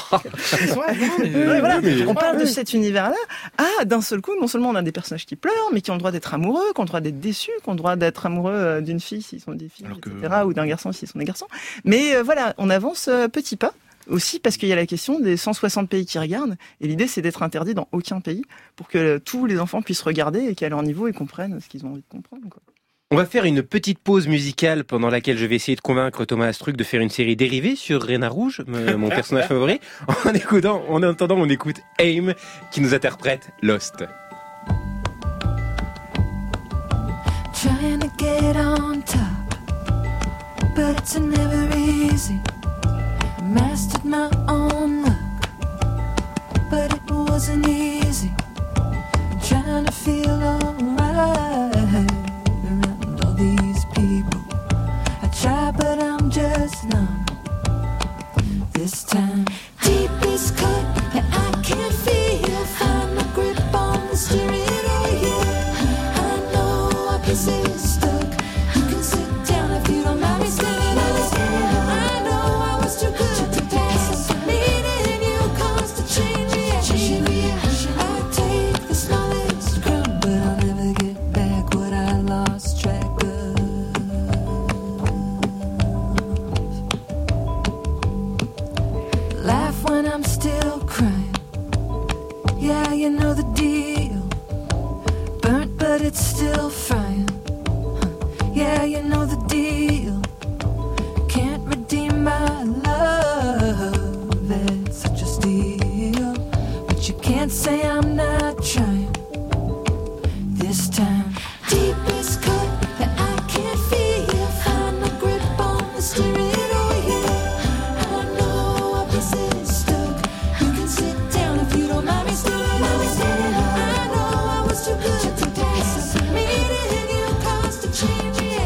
ouais, mais, ouais, voilà. mais... On parle de cet univers-là. Ah, d'un seul coup, non seulement on a des personnages qui pleurent, mais qui ont le droit d'être amoureux, qui ont le droit d'être déçus, qui ont le droit d'être amoureux d'une fille s'ils sont des filles, que... et cetera, ou d'un garçon s'ils sont des garçons. Mais euh, voilà, on avance euh, petit pas. Aussi parce qu'il y a la question des cent soixante pays qui regardent, et l'idée c'est d'être interdit dans aucun pays pour que euh, tous les enfants puissent regarder et qu'à leur niveau ils comprennent ce qu'ils ont envie de comprendre, quoi. On va faire une petite pause musicale pendant laquelle je vais essayer de convaincre Thomas Astruc de faire une série dérivée sur Réna Rouge, mon personnage favori. En écoutant, en attendant, on écoute Aim qui nous interprète Lost. Trying to get on top, but it's never easy. Mastered my own luck, but it wasn't easy. Trying to feel alright around all these people. I try, but I'm just numb. This time, deep is cut, and I can't feel. Find my grip on the steering wheel. I know our place is stuck. You can sit down if you don't mind me standing. I know I was too good to pass. Needing you cause to change reaction. I take the smallest crumb, but I'll never get back what I lost track of. Laugh when I'm still crying. Yeah, you know the deal. Burnt, but it's still frying. Huh. Yeah, you know the deal. Can't redeem my love. It's such a steal. But you can't say I'm not trying. This time, deep is cut that I can't feel. Find my grip on the steering wheel. I know our place is stuck. You can sit down if you don't mind me standing.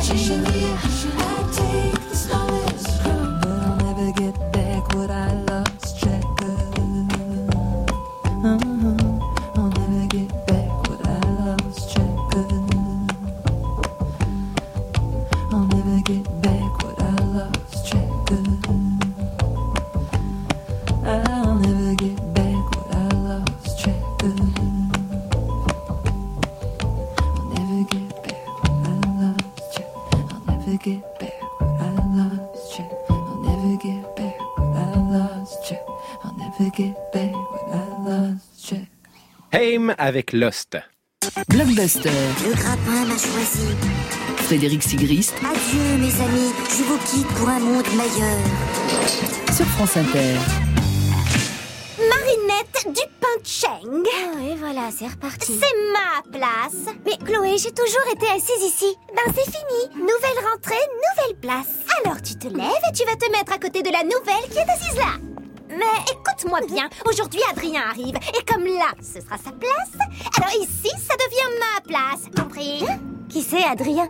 Haim avec Lost. Blockbuster. Le grappin m'a choisi. Frédéric Sigrist. Adieu mes amis, je vous quitte pour un monde meilleur. Sur France Inter. Marinette Dupin-Cheng. Oh, et voilà, c'est reparti. C'est ma place. Mais Chloé, j'ai toujours été assise ici. Ben c'est fini. Nouvelle rentrée, nouvelle place. Alors tu te lèves et tu vas te mettre à côté de la nouvelle qui est assise là. Mais écoute-moi bien, aujourd'hui Adrien arrive, et comme là, ce sera sa place, alors ici, ça devient ma place, compris? Qui c'est Adrien?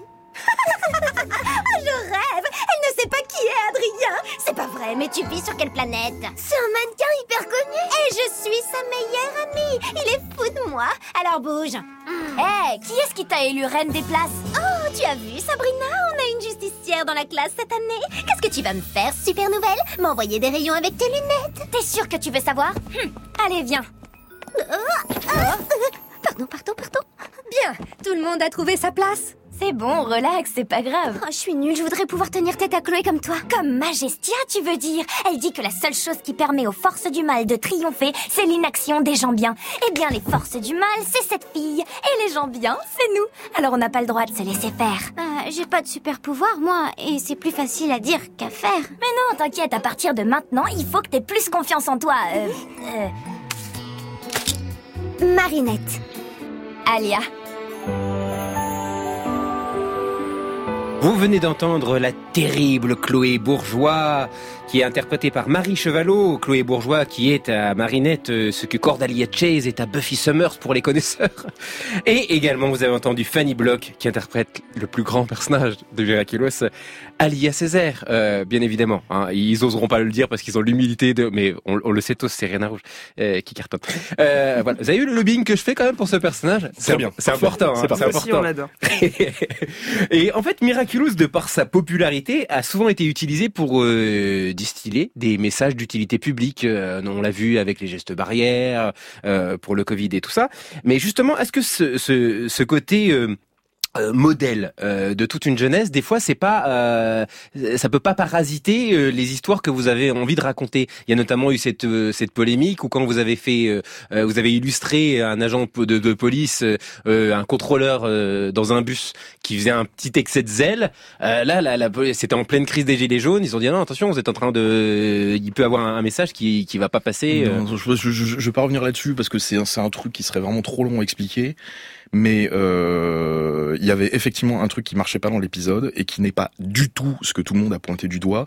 Je rêve. Elle ne sait pas qui est Adrien. C'est pas vrai, mais tu vis sur quelle planète? C'est un mannequin hyper connu. Et je suis sa meilleure amie. Il est fou de moi. Alors bouge. Hé, hey, qui est-ce qui t'a élu reine des places? Oh, tu as vu Sabrina? On a une justicière dans la classe cette année. Qu'est-ce que tu vas me faire, super nouvelle? M'envoyer des rayons avec tes lunettes? T'es sûre que tu veux savoir? Hum, Allez, viens. Oh, oh. Pardon, pardon, pardon. Bien, tout le monde a trouvé sa place. C'est bon, relax, c'est pas grave. Oh, je suis nulle, je voudrais pouvoir tenir tête à Chloé comme toi. Comme Majestia, tu veux dire? Elle dit que la seule chose qui permet aux forces du mal de triompher, c'est l'inaction des gens bien. Eh bien, les forces du mal, c'est cette fille. Et les gens bien, c'est nous. Alors on n'a pas le droit de se laisser faire. Euh, j'ai pas de super pouvoir, moi, et c'est plus facile à dire qu'à faire. Mais non, t'inquiète, à partir de maintenant, il faut que t'aies plus confiance en toi. Euh... euh... Marinette. Alia. Vous venez d'entendre la terrible Chloé Bourgeois, qui est interprétée par Marie Chevalot. Chloé Bourgeois qui est à Marinette ce que Cordelia Chase est à Buffy Summers pour les connaisseurs. Et également vous avez entendu Fanny Block qui interprète le plus grand personnage de Miraculous, Alia Césaire, euh, bien évidemment. Hein. Ils oseront pas le dire parce qu'ils ont l'humilité de... Mais on, on le sait tous, c'est Rihanna Rouge euh, qui cartonne. Euh, voilà. Vous avez vu le lobbying que je fais quand même pour ce personnage? C'est bien. C'est important. C'est, hein, c'est important. On l'adore. Et en fait, Miraculous, de par sa popularité, a souvent été utilisé pour euh, distiller des messages d'utilité publique. Euh, on l'a vu avec les gestes barrières, euh, pour le Covid et tout ça. Mais justement, est-ce que ce, ce, ce côté... Euh, Euh, modèle euh, de toute une jeunesse, des fois c'est pas euh, ça peut pas parasiter euh, les histoires que vous avez envie de raconter. Il y a notamment eu cette euh, cette polémique où quand vous avez fait euh, euh, vous avez illustré un agent de, de police euh, un contrôleur euh, dans un bus qui faisait un petit excès de zèle, euh, là la, la, c'était en pleine crise des gilets jaunes, ils ont dit non attention, vous êtes en train de il peut avoir un, un message qui qui va pas passer. Non, euh... je, je, je, je vais pas revenir là-dessus parce que c'est un, c'est un truc qui serait vraiment trop long à expliquer. Mais euh, il y avait effectivement un truc qui marchait pas dans l'épisode et qui n'est pas du tout ce que tout le monde a pointé du doigt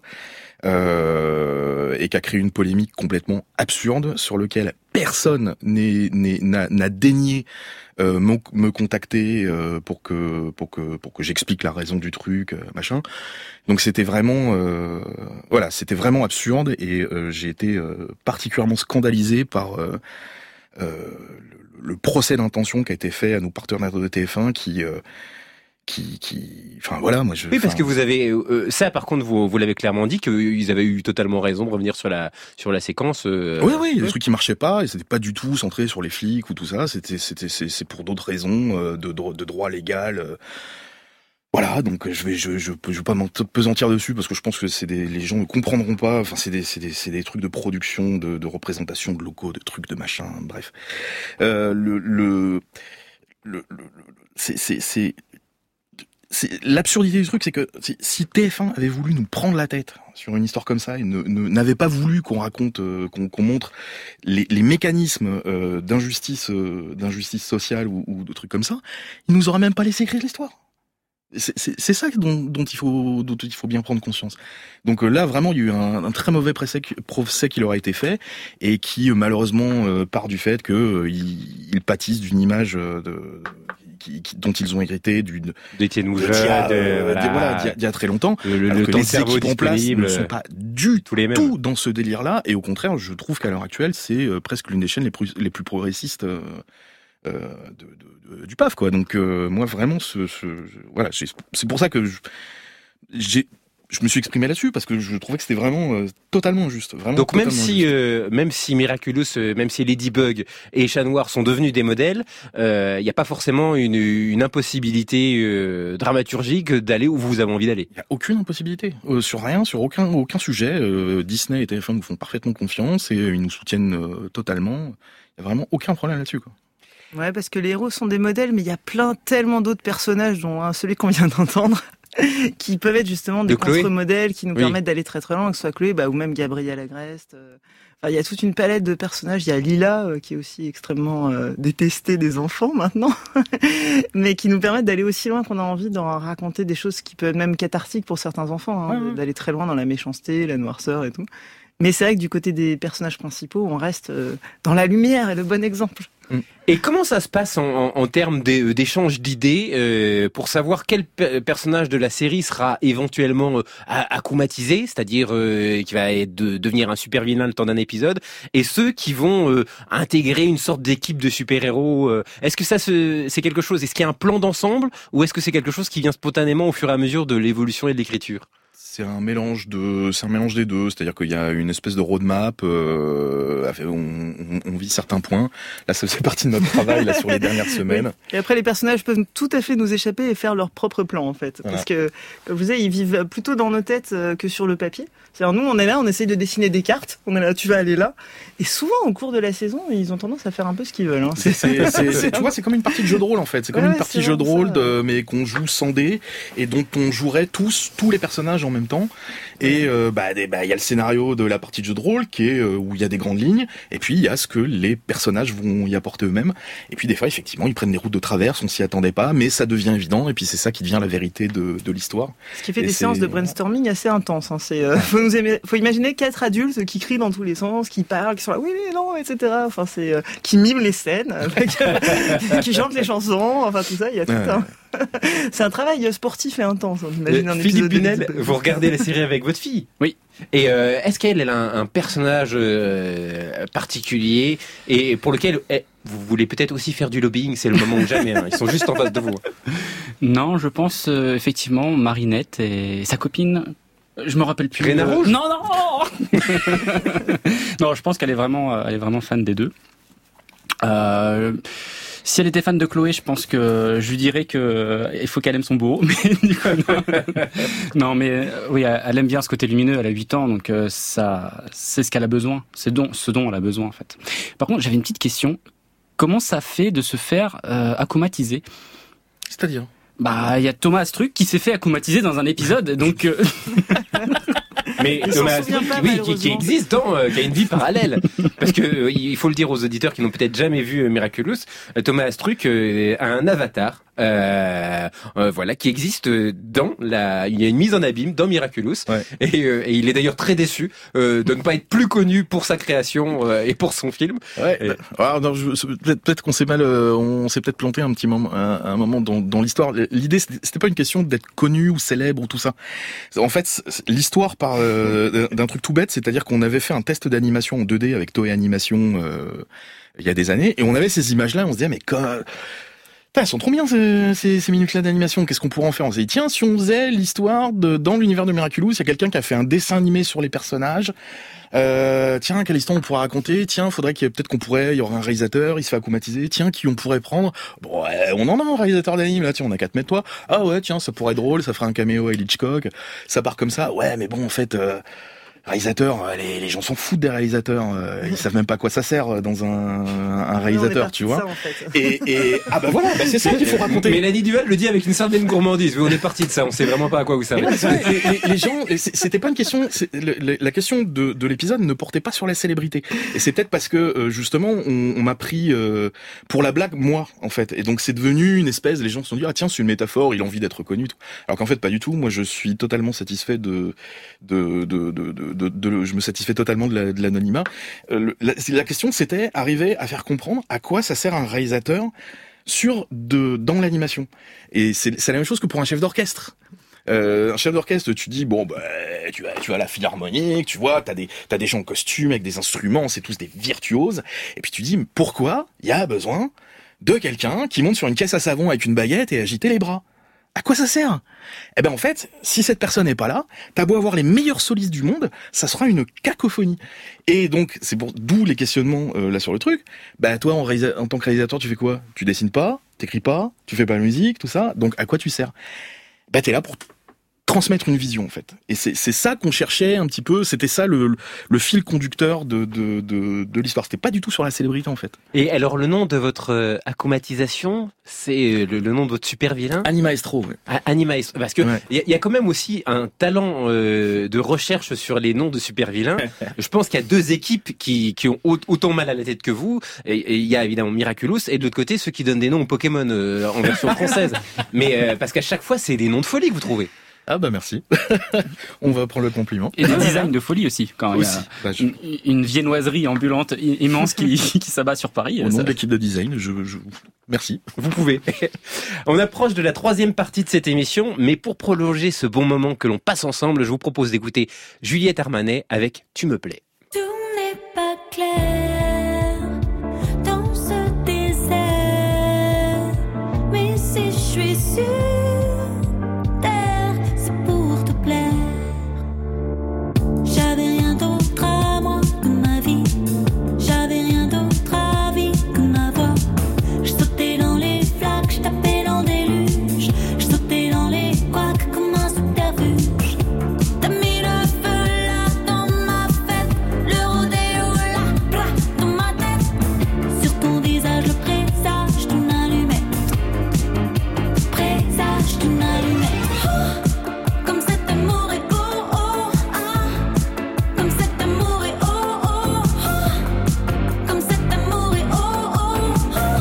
euh, et qui a créé une polémique complètement absurde sur lequel personne n'est, n'est, n'a, n'a daigné euh, me, me contacter euh, pour que pour que pour que j'explique la raison du truc, euh, machin. Donc c'était vraiment euh, voilà, c'était vraiment absurde et euh, j'ai été euh, particulièrement scandalisé par euh, euh, le, le procès d'intention qui a été fait à nos partenaires de T F un qui euh, qui, qui, enfin voilà, moi je. Oui, parce que vous avez euh, ça, par contre, vous, vous l'avez clairement dit qu'ils avaient eu totalement raison de revenir sur la sur la séquence. Euh, oui, oui, le truc qui marchait pas et c'était pas du tout centré sur les flics ou tout ça. C'était, c'était, c'est, c'est pour d'autres raisons euh, de, de, de droit légal. Euh, voilà, donc je vais, je, je, je vais pas m'pesantir dessus parce que je pense que c'est des, les gens ne comprendront pas. Enfin, c'est des, c'est des, c'est des trucs de production, de, de représentation de locaux, de trucs de machin. Bref, euh, le, le, le, le, c'est, c'est, c'est C'est, l'absurdité du truc, c'est que si T F un avait voulu nous prendre la tête sur une histoire comme ça, et ne, ne, n'avait pas voulu qu'on raconte, euh, qu'on, qu'on montre les, les mécanismes euh, d'injustice, euh, d'injustice sociale ou, ou de trucs comme ça, ils nous auraient même pas laissé écrire l'histoire. C'est, c'est, c'est ça dont, dont il faut, dont il faut bien prendre conscience. Donc euh, là, vraiment, il y a eu un, un très mauvais procès, procès qui leur a été fait et qui euh, malheureusement euh, part du fait que euh, ils, ils pâtissent d'une image euh, de qui, qui, dont ils ont hérité d'une d'Étienne Moujade, d'il y a, euh, voilà, voilà. voilà, d'il y a, d'il y a très longtemps. Le, le, alors le que temps de les cerveau équipes en place disponible, ne sont pas du tous les mêmes. tout dans ce délire-là, et au contraire, je trouve qu'à l'heure actuelle, c'est euh, presque l'une des chaînes les plus les plus progressistes euh, euh, de, de, de, du P A F, quoi. Donc euh, moi vraiment, ce, ce je, voilà, j'ai, c'est pour ça que je, j'ai Je me suis exprimé là-dessus parce que je trouvais que c'était vraiment euh, totalement juste. Vraiment Donc même totalement si, juste. euh, même si Miraculous, euh, même si Ladybug et Chat Noir sont devenus des modèles, il euh, n'y a pas forcément une, une impossibilité euh, dramaturgique d'aller où vous avez envie d'aller. Il n'y a aucune impossibilité. Euh, sur rien, sur aucun, aucun sujet. Euh, Disney et T F un nous font parfaitement confiance et euh, ils nous soutiennent euh, totalement. Il n'y a vraiment aucun problème là-dessus, quoi. Ouais, parce que les héros sont des modèles, mais il y a plein, tellement d'autres personnages, dont hein, celui qu'on vient d'entendre, qui peuvent être justement des De Chloé. contre-modèles, qui nous Oui. permettent d'aller très très loin, que ce soit Chloé, bah, ou même Gabriel Agreste. euh. Enfin, il y a toute une palette de personnages. Il y a Lila, euh, qui est aussi extrêmement euh, détestée des enfants maintenant, mais qui nous permettent d'aller aussi loin qu'on a envie d'en raconter des choses qui peuvent être même cathartiques pour certains enfants, hein, Ouais, ouais. d'aller très loin dans la méchanceté, la noirceur et tout. Mais c'est vrai que du côté des personnages principaux, on reste euh, dans la lumière et le bon exemple. Et comment ça se passe en, en, en termes d'é- d'échange d'idées euh, pour savoir quel pe- personnage de la série sera éventuellement euh, a- akumatisé, c'est-à-dire euh, qui va être de, devenir un super vilain le temps d'un épisode, et ceux qui vont euh, intégrer une sorte d'équipe de super-héros. euh, Est-ce que ça se- c'est quelque chose, est-ce qu'il y a un plan d'ensemble, ou est-ce que c'est quelque chose qui vient spontanément au fur et à mesure de l'évolution et de l'écriture? C'est un mélange de, c'est un mélange des deux. C'est-à-dire qu'il y a une espèce de roadmap. Euh, on, on, on vit certains points. Là, ça fait partie de notre travail là sur les dernières semaines. Et après, les personnages peuvent tout à fait nous échapper et faire leur propre plan, en fait. Voilà. Parce que, comme je vous disais, ils vivent plutôt dans nos têtes euh, que sur le papier. C'est-à-dire, nous, on est là, on essaye de dessiner des cartes. On est là, tu vas aller là. Et souvent, au cours de la saison, ils ont tendance à faire un peu ce qu'ils veulent. Hein. C'est, c'est, c'est, c'est, tu vois, c'est comme une partie de jeu de rôle en fait. C'est comme Ouais, une partie c'est jeu de vraiment rôle, ça. de, mais qu'on joue sans dés et dont on jouerait tous, tous les personnages en même temps. Et euh, bah, des- bah, il y a le scénario de la partie de jeu de rôle qui est euh, où il y a des grandes lignes. Et puis il y a ce que les personnages vont y apporter eux-mêmes. Et puis des fois, effectivement, ils prennent des routes de traverse. On s'y attendait pas, mais ça devient évident. Et puis c'est ça qui devient la vérité de, de l'histoire. Ce qui fait Et des c'est- séances de brainstorming assez intenses. Hein. C'est, euh, faut, nous aimer- faut imaginer quatre adultes qui crient dans tous les sens, qui parlent, qui sont là, oui, mais non, et cetera. Enfin, c'est, euh, qui miment les scènes, avec, euh, qui chantent les chansons, enfin tout ça. Il y a tout Ouais. un. C'est un travail sportif et intense. Hein, j'imagine un Euh, Philippe épisode Bunel, d'Elizabeth. vous regardez la série avec votre fille. Oui. Et euh, est-ce qu'elle elle a un, un personnage euh, particulier et pour lequel eh, vous voulez peut-être aussi faire du lobbying? C'est le moment ou jamais. Hein, ils sont juste en face de vous. Non, je pense euh, effectivement Marinette et sa copine. Je me rappelle plus. Réna euh, Rouge Non, non. Non, je pense qu'elle est vraiment, euh, elle est vraiment fan des deux. Euh, si elle était fan de Chloé, je pense que je lui dirais que euh, il faut qu'elle aime son bourreau. Mais du coup, non. Non, mais euh, oui, elle elle aime bien ce côté lumineux. Elle a huit ans, donc euh, ça, c'est ce qu'elle a besoin. C'est dont, ce dont elle a besoin en fait. Par contre, j'avais une petite question. Comment ça fait de se faire euh, akumatiser? C'est-à-dire? Bah, il y a Thomas Astruc qui s'est fait akumatiser dans un épisode, donc. Euh... Mais Il s'en Thomas souvient Astruc, pas, oui, qui, malheureusement. qui existe dans, euh, qui a une vie parallèle. Parce que euh, il faut le dire aux auditeurs qui n'ont peut-être jamais vu euh, Miraculous, euh, Thomas Astruc euh, a un avatar, euh, euh, voilà, qui existe dans la. Il y a une mise en abîme dans Miraculous, Ouais. et, euh, et il est d'ailleurs très déçu euh, de ne pas être plus connu pour sa création euh, et pour son film. Ouais. Et- bah, alors, non, je- c'est- peut-être, peut-être qu'on s'est mal, euh, on s'est peut-être planté un petit moment, un, un moment dans, dans l'histoire. L'idée, c'était c'était pas une question d'être connu ou célèbre ou tout ça. En fait, c'est- l'histoire part euh, d'un truc tout bête, c'est-à-dire qu'on avait fait un test d'animation en deux D avec Toei Animation euh, il y a des années, et on avait ces images-là, on se disait mais quand putain, elles sont trop bien ces, ces, ces minutes-là d'animation. Qu'est-ce qu'on pourrait en faire? On s'est dit tiens, si on faisait l'histoire de dans l'univers de Miraculous, il y a quelqu'un qui a fait un dessin animé sur les personnages. Euh, tiens, quelle histoire on pourrait raconter? Tiens, faudrait qu'il y ait peut-être qu'on pourrait, il y aurait un réalisateur, il se fait akumatiser. Tiens, qui on pourrait prendre? Bon, ouais, on en a un réalisateur d'anime là. Tiens, on a qu'à te mettre toi. Ah ouais, tiens, ça pourrait être drôle, ça ferait un caméo à Hitchcock. Ça part comme ça. Ouais, mais bon, en fait. Euh, réalisateur, euh, les, les gens s'en foutent des réalisateurs, euh, ils savent même pas à quoi ça sert euh, dans un, un réalisateur, tu vois. Ça, en fait. Et, et ah bah voilà, bah c'est ça qu'il faut raconter. Mélanie Duval le dit avec une certaine gourmandise. On est parti de ça, on sait vraiment pas à quoi vous Et servez. voilà, c'est vrai, les, les- les gens, et c'est- c'était pas une question. c'est- le- le- la question de, de l'épisode ne portait pas sur la célébrité. Et c'est peut-être parce que euh, justement, on, on m'a pris euh, pour la blague moi, en fait. Et donc c'est devenu une espèce. Les gens se sont dit ah tiens, c'est une métaphore. Il a envie d'être reconnu. Tout. Alors qu'en fait pas du tout. Moi, je suis totalement satisfait de de de de, de, de, de- je me satisfais totalement de la- de l'anonymat. Euh, le- la, la question c'était arriver à faire comprendre à quoi ça sert un réalisateur. sur de dans l'animation. Et c'est, c'est la même chose que pour un chef d'orchestre. Euh, un chef d'orchestre, tu dis bon bah tu as tu as la philharmonique, tu vois, t'as des t'as des gens en costume avec des instruments, c'est tous des virtuoses. Et puis tu dis mais pourquoi il y a besoin de quelqu'un qui monte sur une caisse à savon avec une baguette et agiter les bras? À quoi ça sert? Eh ben en fait, si cette personne n'est pas là, t'as beau avoir les meilleurs solistes du monde, ça sera une cacophonie. Et donc c'est pour d'où les questionnements euh, là sur le truc. Bah toi en, réalisa- en tant que réalisateur, tu fais quoi? Tu dessines pas, t'écris pas, tu fais pas la musique, tout ça. Donc à quoi tu sers? Bah t'es là pour transmettre une vision en fait. Et c'est c'est ça qu'on cherchait un petit peu, c'était ça le le fil conducteur de de de, de l'histoire. C'était pas du tout sur la célébrité en fait. Et alors le nom de votre euh, akumatisation, c'est le, le nom de votre super vilain? Animaestro. Ouais. Ah, Animaestro, parce que il Ouais. y, a- y a quand même aussi un talent euh, de recherche sur les noms de super vilains. Je pense qu'il y a deux équipes qui qui ont au- autant mal à la tête que vous. Et il y a évidemment Miraculous et de l'autre côté ceux qui donnent des noms aux Pokémon euh, en version française. Mais euh, parce qu'à chaque fois c'est des noms de folie que vous trouvez. Ah bah merci. On va prendre le compliment. Et des designs de folie aussi, quand Aussi. il y a Bah, je- une, une viennoiserie ambulante i- immense qui, qui s'abat sur Paris. Au nom ça- de l'équipe de design, je, je... merci. Vous pouvez. On approche de la troisième partie de cette émission, mais pour prolonger ce bon moment que l'on passe ensemble, je vous propose d'écouter Juliette Armanet avec Tu me plais. Tout n'est pas clair dans ce désert, mais si je suis sûre, terre, c'est pour te plaire. J'avais rien d'autre à moi que ma vie, j'avais rien d'autre à vie que ma voix. Je sautais dans les flaques, je tapais dans des luges, je sautais dans les couacs comme un subterfuge. T'as mis le feu là dans ma fête, le rodéo là, plat dans ma tête. Sur ton visage le présage d'une allumette, présage d'une allumette. Oh, comme cet amour est beau, oh, ah. Comme cet amour est oh, oh, oh. Comme cet amour est oh, oh, oh.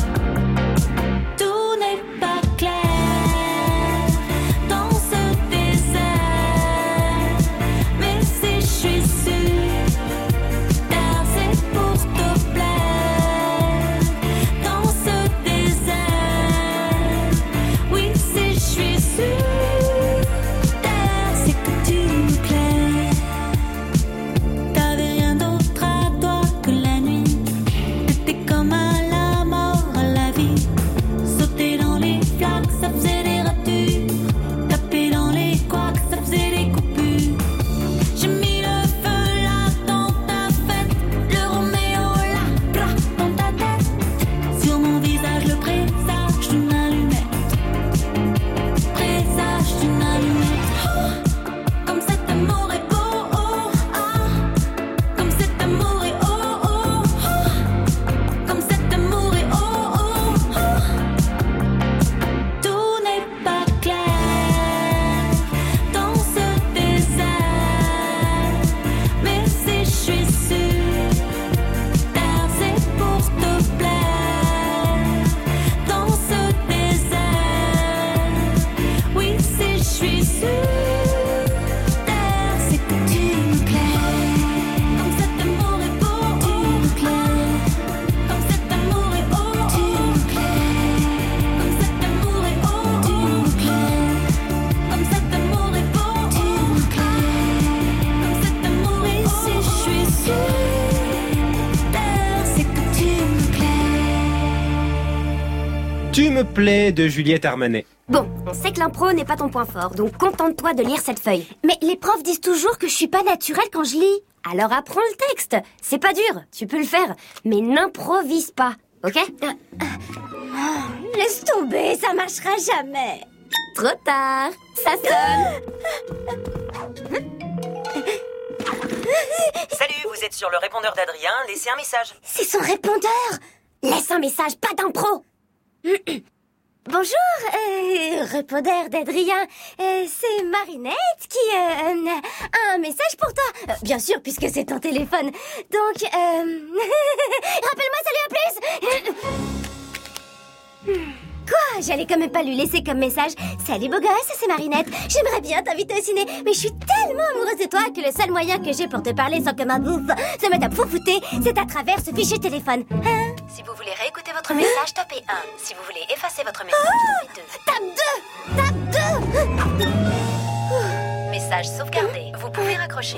Tout n'est pas clair dans ce désert, mais si je suis sûre, terre, c'est pour te plaire. Dans ce désert, oui, si je suis sûre, terre, c'est que tu me plais. T'avais rien d'autre à toi que la nuit, t'étais comme à la mort, à la vie. Sauter dans les flaques, ça faisait des ratures, taper dans les couacs, ça faisait des coupures. J'ai mis le feu là dans ta fête, le Roméo là, plat dans ta tête. Sur mon visage le présage d'une allumette, présage d'une allumette. Oh, comme cet amour est beau, oh, ah. Comme cet amour est oh, oh, oh. Comme cet amour est oh, oh, oh. Tout n'est pas clair dans ce désert, mais si je suis sûre, terre, c'est pour te plaire. Dans ce désert, oui, si je suis sûre, terre, c'est que tu me plais. Comme cet amour est beau, tu me plais. Comme cet amour est oh, tu me plais. Comme cet amour est oh, tu me plais. Comme cet amour est beau, tu me plais. Comme cet amour est si je suis sûre, terre, c'est que tu me plais. Tu me plais de Juliette Armanet. Bon, on sait que l'impro n'est pas ton point fort, donc contente-toi de lire cette feuille. Mais les profs disent toujours que je suis pas naturelle quand je lis. Alors apprends le texte. C'est pas dur, tu peux le faire. Mais n'improvise pas, ok? Laisse tomber, ça marchera jamais. Trop tard, ça sonne. Salut, vous êtes sur le répondeur d'Adrien, laissez un message. C'est son répondeur. Laisse un message, pas d'impro. Bonjour, euh, répondeur d'Adrien. Euh, c'est Marinette qui euh, a un message pour toi. Euh, bien sûr, puisque c'est ton téléphone. Donc, euh... rappelle-moi, salut, à plus. Quoi? J'allais quand même pas lui laisser comme message. Salut beau gosse, c'est Marinette. J'aimerais bien t'inviter au ciné, mais je suis tellement amoureuse de toi que le seul moyen que j'ai pour te parler sans que ma bouffe se mette à foufouter, c'est à travers ce fichier téléphone. Hein? Si vous voulez réécouter votre votre message, tapez un. Si vous voulez effacer votre message, tapez deux. Tape deux. Tape deux. Message sauvegardé. Vous pouvez raccrocher.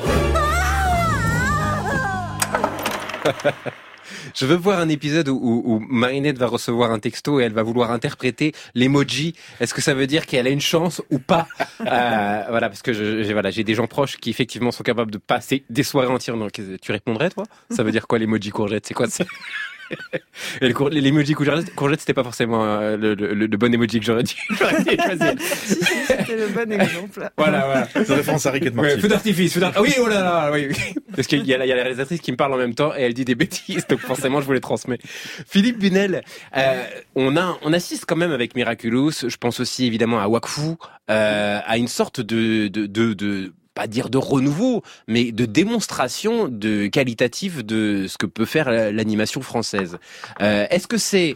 Je veux voir un épisode où, où, où Marinette va recevoir un texto et elle va vouloir interpréter l'emoji. Est-ce que ça veut dire qu'elle a une chance ou pas? euh, Voilà, parce que je, j'ai, voilà, j'ai des gens proches qui effectivement sont capables de passer des soirées entières. Donc, tu répondrais, toi? Ça veut dire quoi l'emoji courgette? C'est quoi c'est... Et le cour- l'emoji courgette, courgette, c'était pas forcément euh, le, le, le bon emoji que j'aurais dû j'aurais dû choisir. Si, si, c'était le bon exemple. Voilà, voilà. C'est référence à Rick et Morty. Ouais, feu d'artifice, feu d'artifice. Ah oui, oh là là, oui, oui. Parce qu'il y a, la- il y a la réalisatrice qui me parle en même temps et elle dit des bêtises, donc forcément je vous les transmets. Philippe Bunel, euh, on a, on assiste quand même avec Miraculous. Je pense aussi évidemment à Wakfu, euh, à une sorte de, de, de, de pas dire de renouveau, mais de démonstration de qualitative de ce que peut faire l'animation française. Euh, est-ce que c'est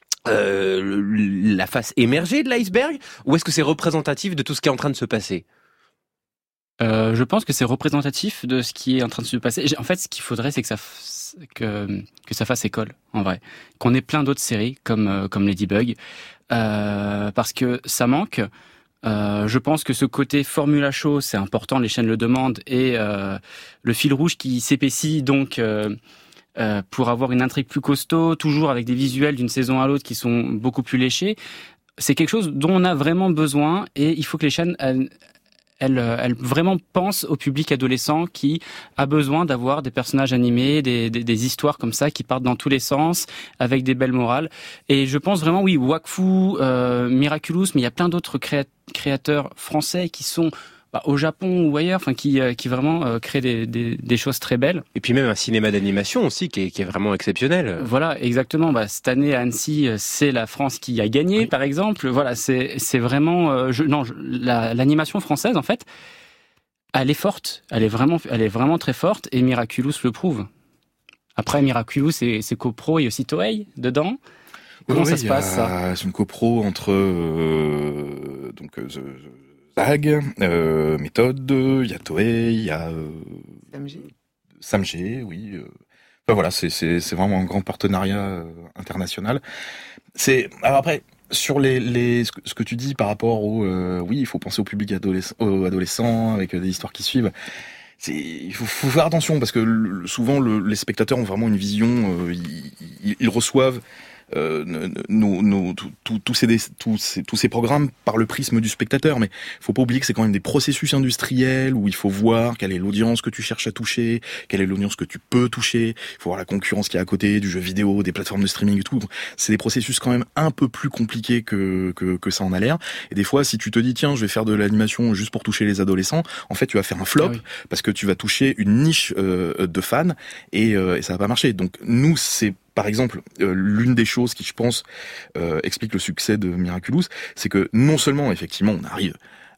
euh, la face émergée de l'iceberg ou est-ce que c'est représentatif de tout ce qui est en train de se passer? Euh, je pense que c'est représentatif de ce qui est en train de se passer. En fait, ce qu'il faudrait, c'est que ça, f- que, que ça fasse école, en vrai. Qu'on ait plein d'autres séries comme, euh, comme Ladybug, euh, parce que ça manque. Euh, je pense que ce côté formula show, c'est important, les chaînes le demandent, et euh, le fil rouge qui s'épaissit donc euh, euh, pour avoir une intrigue plus costaud, toujours avec des visuels d'une saison à l'autre qui sont beaucoup plus léchés. C'est quelque chose dont on a vraiment besoin, et il faut que les chaînes elles, elles, elles vraiment pensent au public adolescent qui a besoin d'avoir des personnages animés, des, des, des histoires comme ça qui partent dans tous les sens, avec des belles morales. Et je pense vraiment, oui, Wakfu, euh, Miraculous, mais il y a plein d'autres créa- créateurs français qui sont bah, au Japon ou ailleurs, enfin qui, euh, qui vraiment euh, créent des, des, des choses très belles. Et puis même un cinéma d'animation aussi qui est, qui est vraiment exceptionnel. Voilà, exactement. Bah, cette année à Annecy, c'est la France qui a gagné, oui. Par exemple. Voilà, c'est c'est vraiment euh, je, non, je, la, l'animation française en fait, elle est forte, elle est vraiment, elle est vraiment très forte, et Miraculous le prouve. Après Miraculous, c'est c'est copro, il y a aussi Toei dedans. Comment oui, ça se passe a, ça? C'est une copro entre euh, donc euh, Zag, euh, Méthode, il y a Toei, il y a euh, Samg. Samg, oui. Euh, enfin voilà, c'est c'est c'est vraiment un grand partenariat euh, international. C'est alors après sur les les ce que, ce que tu dis par rapport au euh, oui, il faut penser au public adolescent, aux adolescents avec des histoires qui suivent. C'est, il faut, faut faire attention parce que le, souvent le, les spectateurs ont vraiment une vision, euh, ils, ils, ils reçoivent euh, nos, nos, tous ces, tous ces, tous ces programmes par le prisme du spectateur, mais faut pas oublier que c'est quand même des processus industriels où il faut voir quelle est l'audience que tu cherches à toucher, quelle est l'audience que tu peux toucher, il faut voir la concurrence qui est à côté du jeu vidéo, des plateformes de streaming et tout. Donc, c'est des processus quand même un peu plus compliqués que, que, que ça en a l'air. Et des fois, si tu te dis tiens, je vais faire de l'animation juste pour toucher les adolescents, en fait, tu vas faire un flop ah oui. parce que tu vas toucher une niche euh, de fans et, euh, et ça va pas marcher. Donc nous, c'est par exemple, euh, l'une des choses qui, je pense, euh, explique le succès de Miraculous, c'est que non seulement, effectivement, on arrive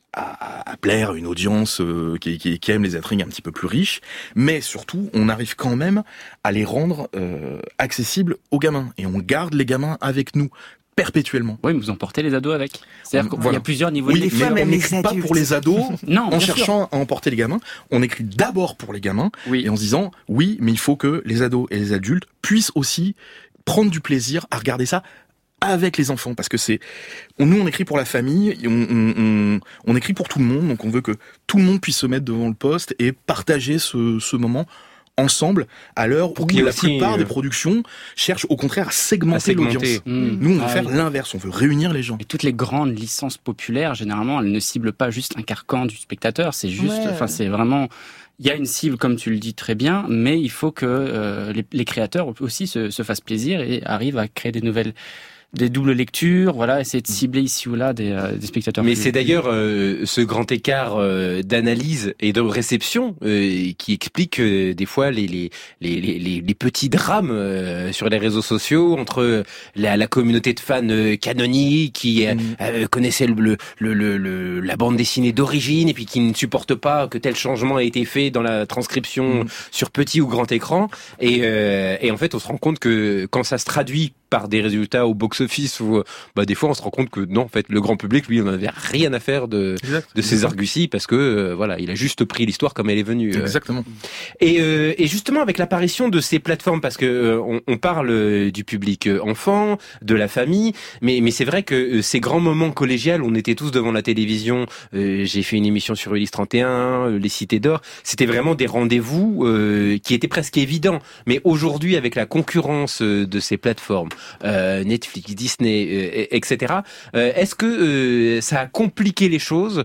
à, à plaire une audience euh, qui, qui, qui aime les intrigues un petit peu plus riches, mais surtout, on arrive quand même à les rendre euh, accessibles aux gamins. Et on garde les gamins avec nous perpétuellement. Oui, mais vous emportez les ados avec. C'est-à-dire qu'il voilà. y a plusieurs niveaux oui, de mais on n'écrit pas pour les ados non, en cherchant sûr. à emporter les gamins. On écrit d'abord pour les gamins oui. et en se disant oui, mais il faut que les ados et les adultes puissent aussi prendre du plaisir à regarder ça avec les enfants, parce que c'est nous on écrit pour la famille, on, on, on, on écrit pour tout le monde, donc on veut que tout le monde puisse se mettre devant le poste et partager ce, ce moment ensemble à l'heure où la aussi, plupart euh... des productions cherchent au contraire à segmenter, à segmenter. l'audience. Mmh. Nous on veut ah, faire oui. l'inverse, on veut réunir les gens. Et toutes les grandes licences populaires, généralement, elles ne ciblent pas juste un carcan du spectateur, c'est juste, enfin ouais. c'est vraiment. Il y a une cible, comme tu le dis très bien, mais il faut que euh, les, les créateurs aussi se, se fassent plaisir et arrivent à créer des nouvelles, des doubles lectures, voilà, essayer de cibler ici ou là des, euh, des spectateurs. Mais plus, c'est d'ailleurs euh, ce grand écart euh, d'analyse et de réception euh, qui explique euh, des fois les les les les, les petits drames euh, sur les réseaux sociaux entre la, la communauté de fans euh, canoniques qui euh, mmh. euh, connaissaient le, le, le, le la bande dessinée d'origine et puis qui ne supportent pas que tel changement ait été fait dans la transcription mmh. sur petit ou grand écran et euh, et en fait on se rend compte que quand ça se traduit par des résultats au box-office où bah, des fois on se rend compte que non, en fait, le grand public, lui, on n'avait rien à faire de, exact, de ces arguties parce que euh, voilà, il a juste pris l'histoire comme elle est venue. Exactement. Et, euh, et justement avec l'apparition de ces plateformes, parce que euh, on, on parle du public enfant, de la famille, mais, mais c'est vrai que euh, ces grands moments collégiales, on était tous devant la télévision. Euh, j'ai fait une émission sur Ulysse trente et un, euh, les Cités d'Or. C'était vraiment des rendez-vous euh, qui étaient presque évidents. Mais aujourd'hui, avec la concurrence euh, de ces plateformes, Euh, Netflix, Disney, euh, et cetera. Euh, est-ce que euh, ça a compliqué les choses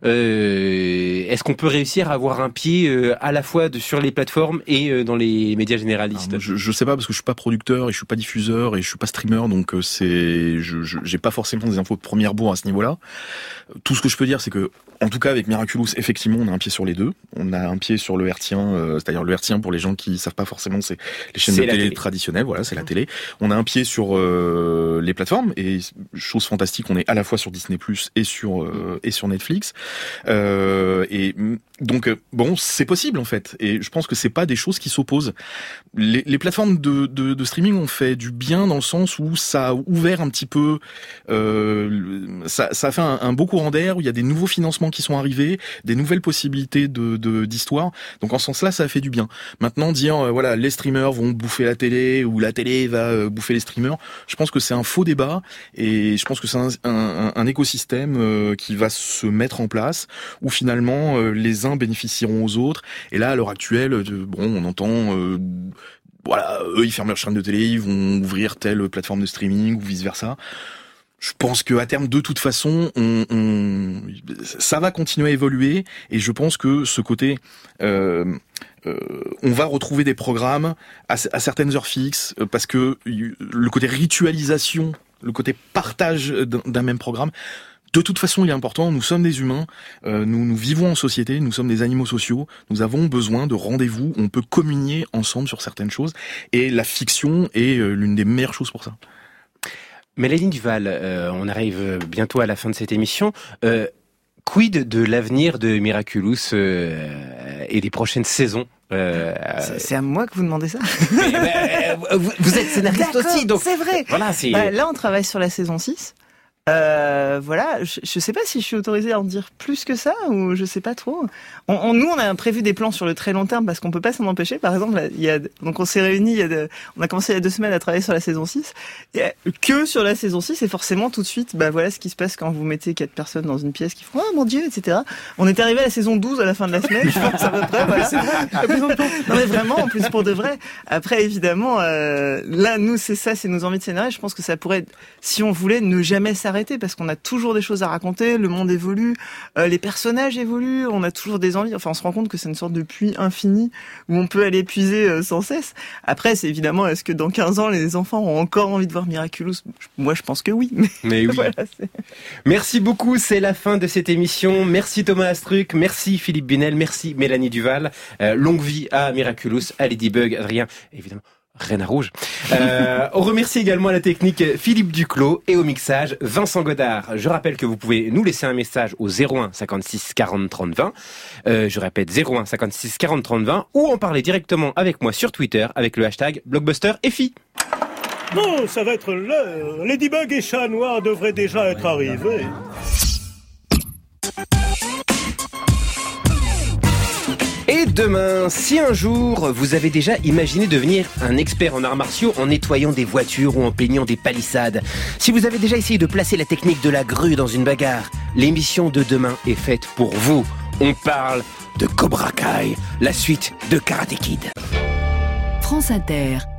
euh, Est-ce qu'on peut réussir à avoir un pied euh, à la fois de, sur les plateformes et euh, dans les médias généralistes? Alors, je, je sais pas parce que je suis pas producteur et je suis pas diffuseur et je suis pas streamer, donc euh, c'est, je, je j'ai pas forcément des infos de première bourre à ce niveau-là. Tout ce que je peux dire, c'est que en tout cas, avec Miraculous, effectivement, on a un pied sur les deux. On a un pied sur le hertzien, euh, c'est-à-dire le hertzien pour les gens qui savent pas forcément, c'est les chaînes c'est de télé, télé traditionnelles. Voilà, c'est la télé. On a un pied sur euh, les plateformes et chose fantastique, on est à la fois sur Disney plus et sur euh, et sur Netflix. Euh, et donc bon, c'est possible en fait. Et je pense que c'est pas des choses qui s'opposent. Les, les plateformes de, de, de streaming ont fait du bien dans le sens où ça a ouvert un petit peu, euh, ça, ça a fait un, un beau courant d'air où il y a des nouveaux financements qui sont arrivés, des nouvelles possibilités de, de d'histoire. Donc en ce sens-là, ça a fait du bien. Maintenant, dire euh, voilà, les streamers vont bouffer la télé ou la télé va euh, bouffer les streamers, je pense que c'est un faux débat et je pense que c'est un, un, un écosystème euh, qui va se mettre en place où finalement euh, les uns bénéficieront aux autres. Et là, à l'heure actuelle, euh, bon, on entend euh, voilà, eux ils ferment leur chaîne de télé, ils vont ouvrir telle plateforme de streaming ou vice versa. Je pense que à terme, de toute façon, on, on, ça va continuer à évoluer, et je pense que ce côté, euh, euh, on va retrouver des programmes à, à certaines heures fixes, parce que le côté ritualisation, le côté partage d'un, d'un même programme, de toute façon, il est important. Nous sommes des humains, euh, nous, nous vivons en société, nous sommes des animaux sociaux. Nous avons besoin de rendez-vous. On peut communier ensemble sur certaines choses, et la fiction est euh, l'une des meilleures choses pour ça. Mélanie Duval, euh, on arrive bientôt à la fin de cette émission. Euh, quid de l'avenir de Miraculous euh, et des prochaines saisons? Euh, c'est, c'est à moi que vous demandez ça. Mais, bah, vous, vous êtes scénariste aussi, donc c'est vrai. Voilà, c'est... Bah, là, on travaille sur la saison six. Euh, voilà, je, je sais pas si je suis autorisée à en dire plus que ça ou je sais pas trop. On, on, nous, on a prévu des plans sur le très long terme parce qu'on peut pas s'en empêcher. Par exemple, il y a, donc on s'est réunis, il y a de, on a commencé il y a deux semaines à travailler sur la saison six. Et que sur la saison six, et forcément tout de suite, bah voilà ce qui se passe quand vous mettez quatre personnes dans une pièce qui font oh mon Dieu, et cetera. On est arrivé à la saison douze à la fin de la semaine, je pense à peu près. Voilà. Non mais vraiment, en plus pour de vrai. Après évidemment, euh, là nous c'est ça, c'est nos envies de scénario. Je pense que ça pourrait, si on voulait, ne jamais s'arrêter. Parce qu'on a toujours des choses à raconter, le monde évolue, euh, les personnages évoluent, on a toujours des envies. Enfin, on se rend compte que c'est une sorte de puits infini où on peut aller puiser euh, sans cesse. Après, c'est évidemment, est-ce que dans quinze ans, les enfants ont encore envie de voir Miraculous? Moi, je pense que oui. Mais, mais oui. Voilà, c'est... Merci beaucoup, c'est la fin de cette émission. Merci Thomas Astruc, merci Philippe Bunel, merci Mélanie Duval. Euh, longue vie à Miraculous, à Ladybug, Adrien, évidemment. Reine Rouge. Euh, on remercie également à la technique Philippe Duclos et au mixage Vincent Godard. Je rappelle que vous pouvez nous laisser un message au zéro un cinquante-six quarante trente vingt. Euh, je répète zéro un cinquante-six quarante trente vingt ou en parler directement avec moi sur Twitter avec le hashtag BlockbusterFI. Bon, ça va être l'heure. Ladybug et Chat Noir devraient déjà être arrivés. Et demain, si un jour vous avez déjà imaginé devenir un expert en arts martiaux en nettoyant des voitures ou en peignant des palissades, si vous avez déjà essayé de placer la technique de la grue dans une bagarre, l'émission de demain est faite pour vous. On parle de Cobra Kai, la suite de Karate Kid. France Inter.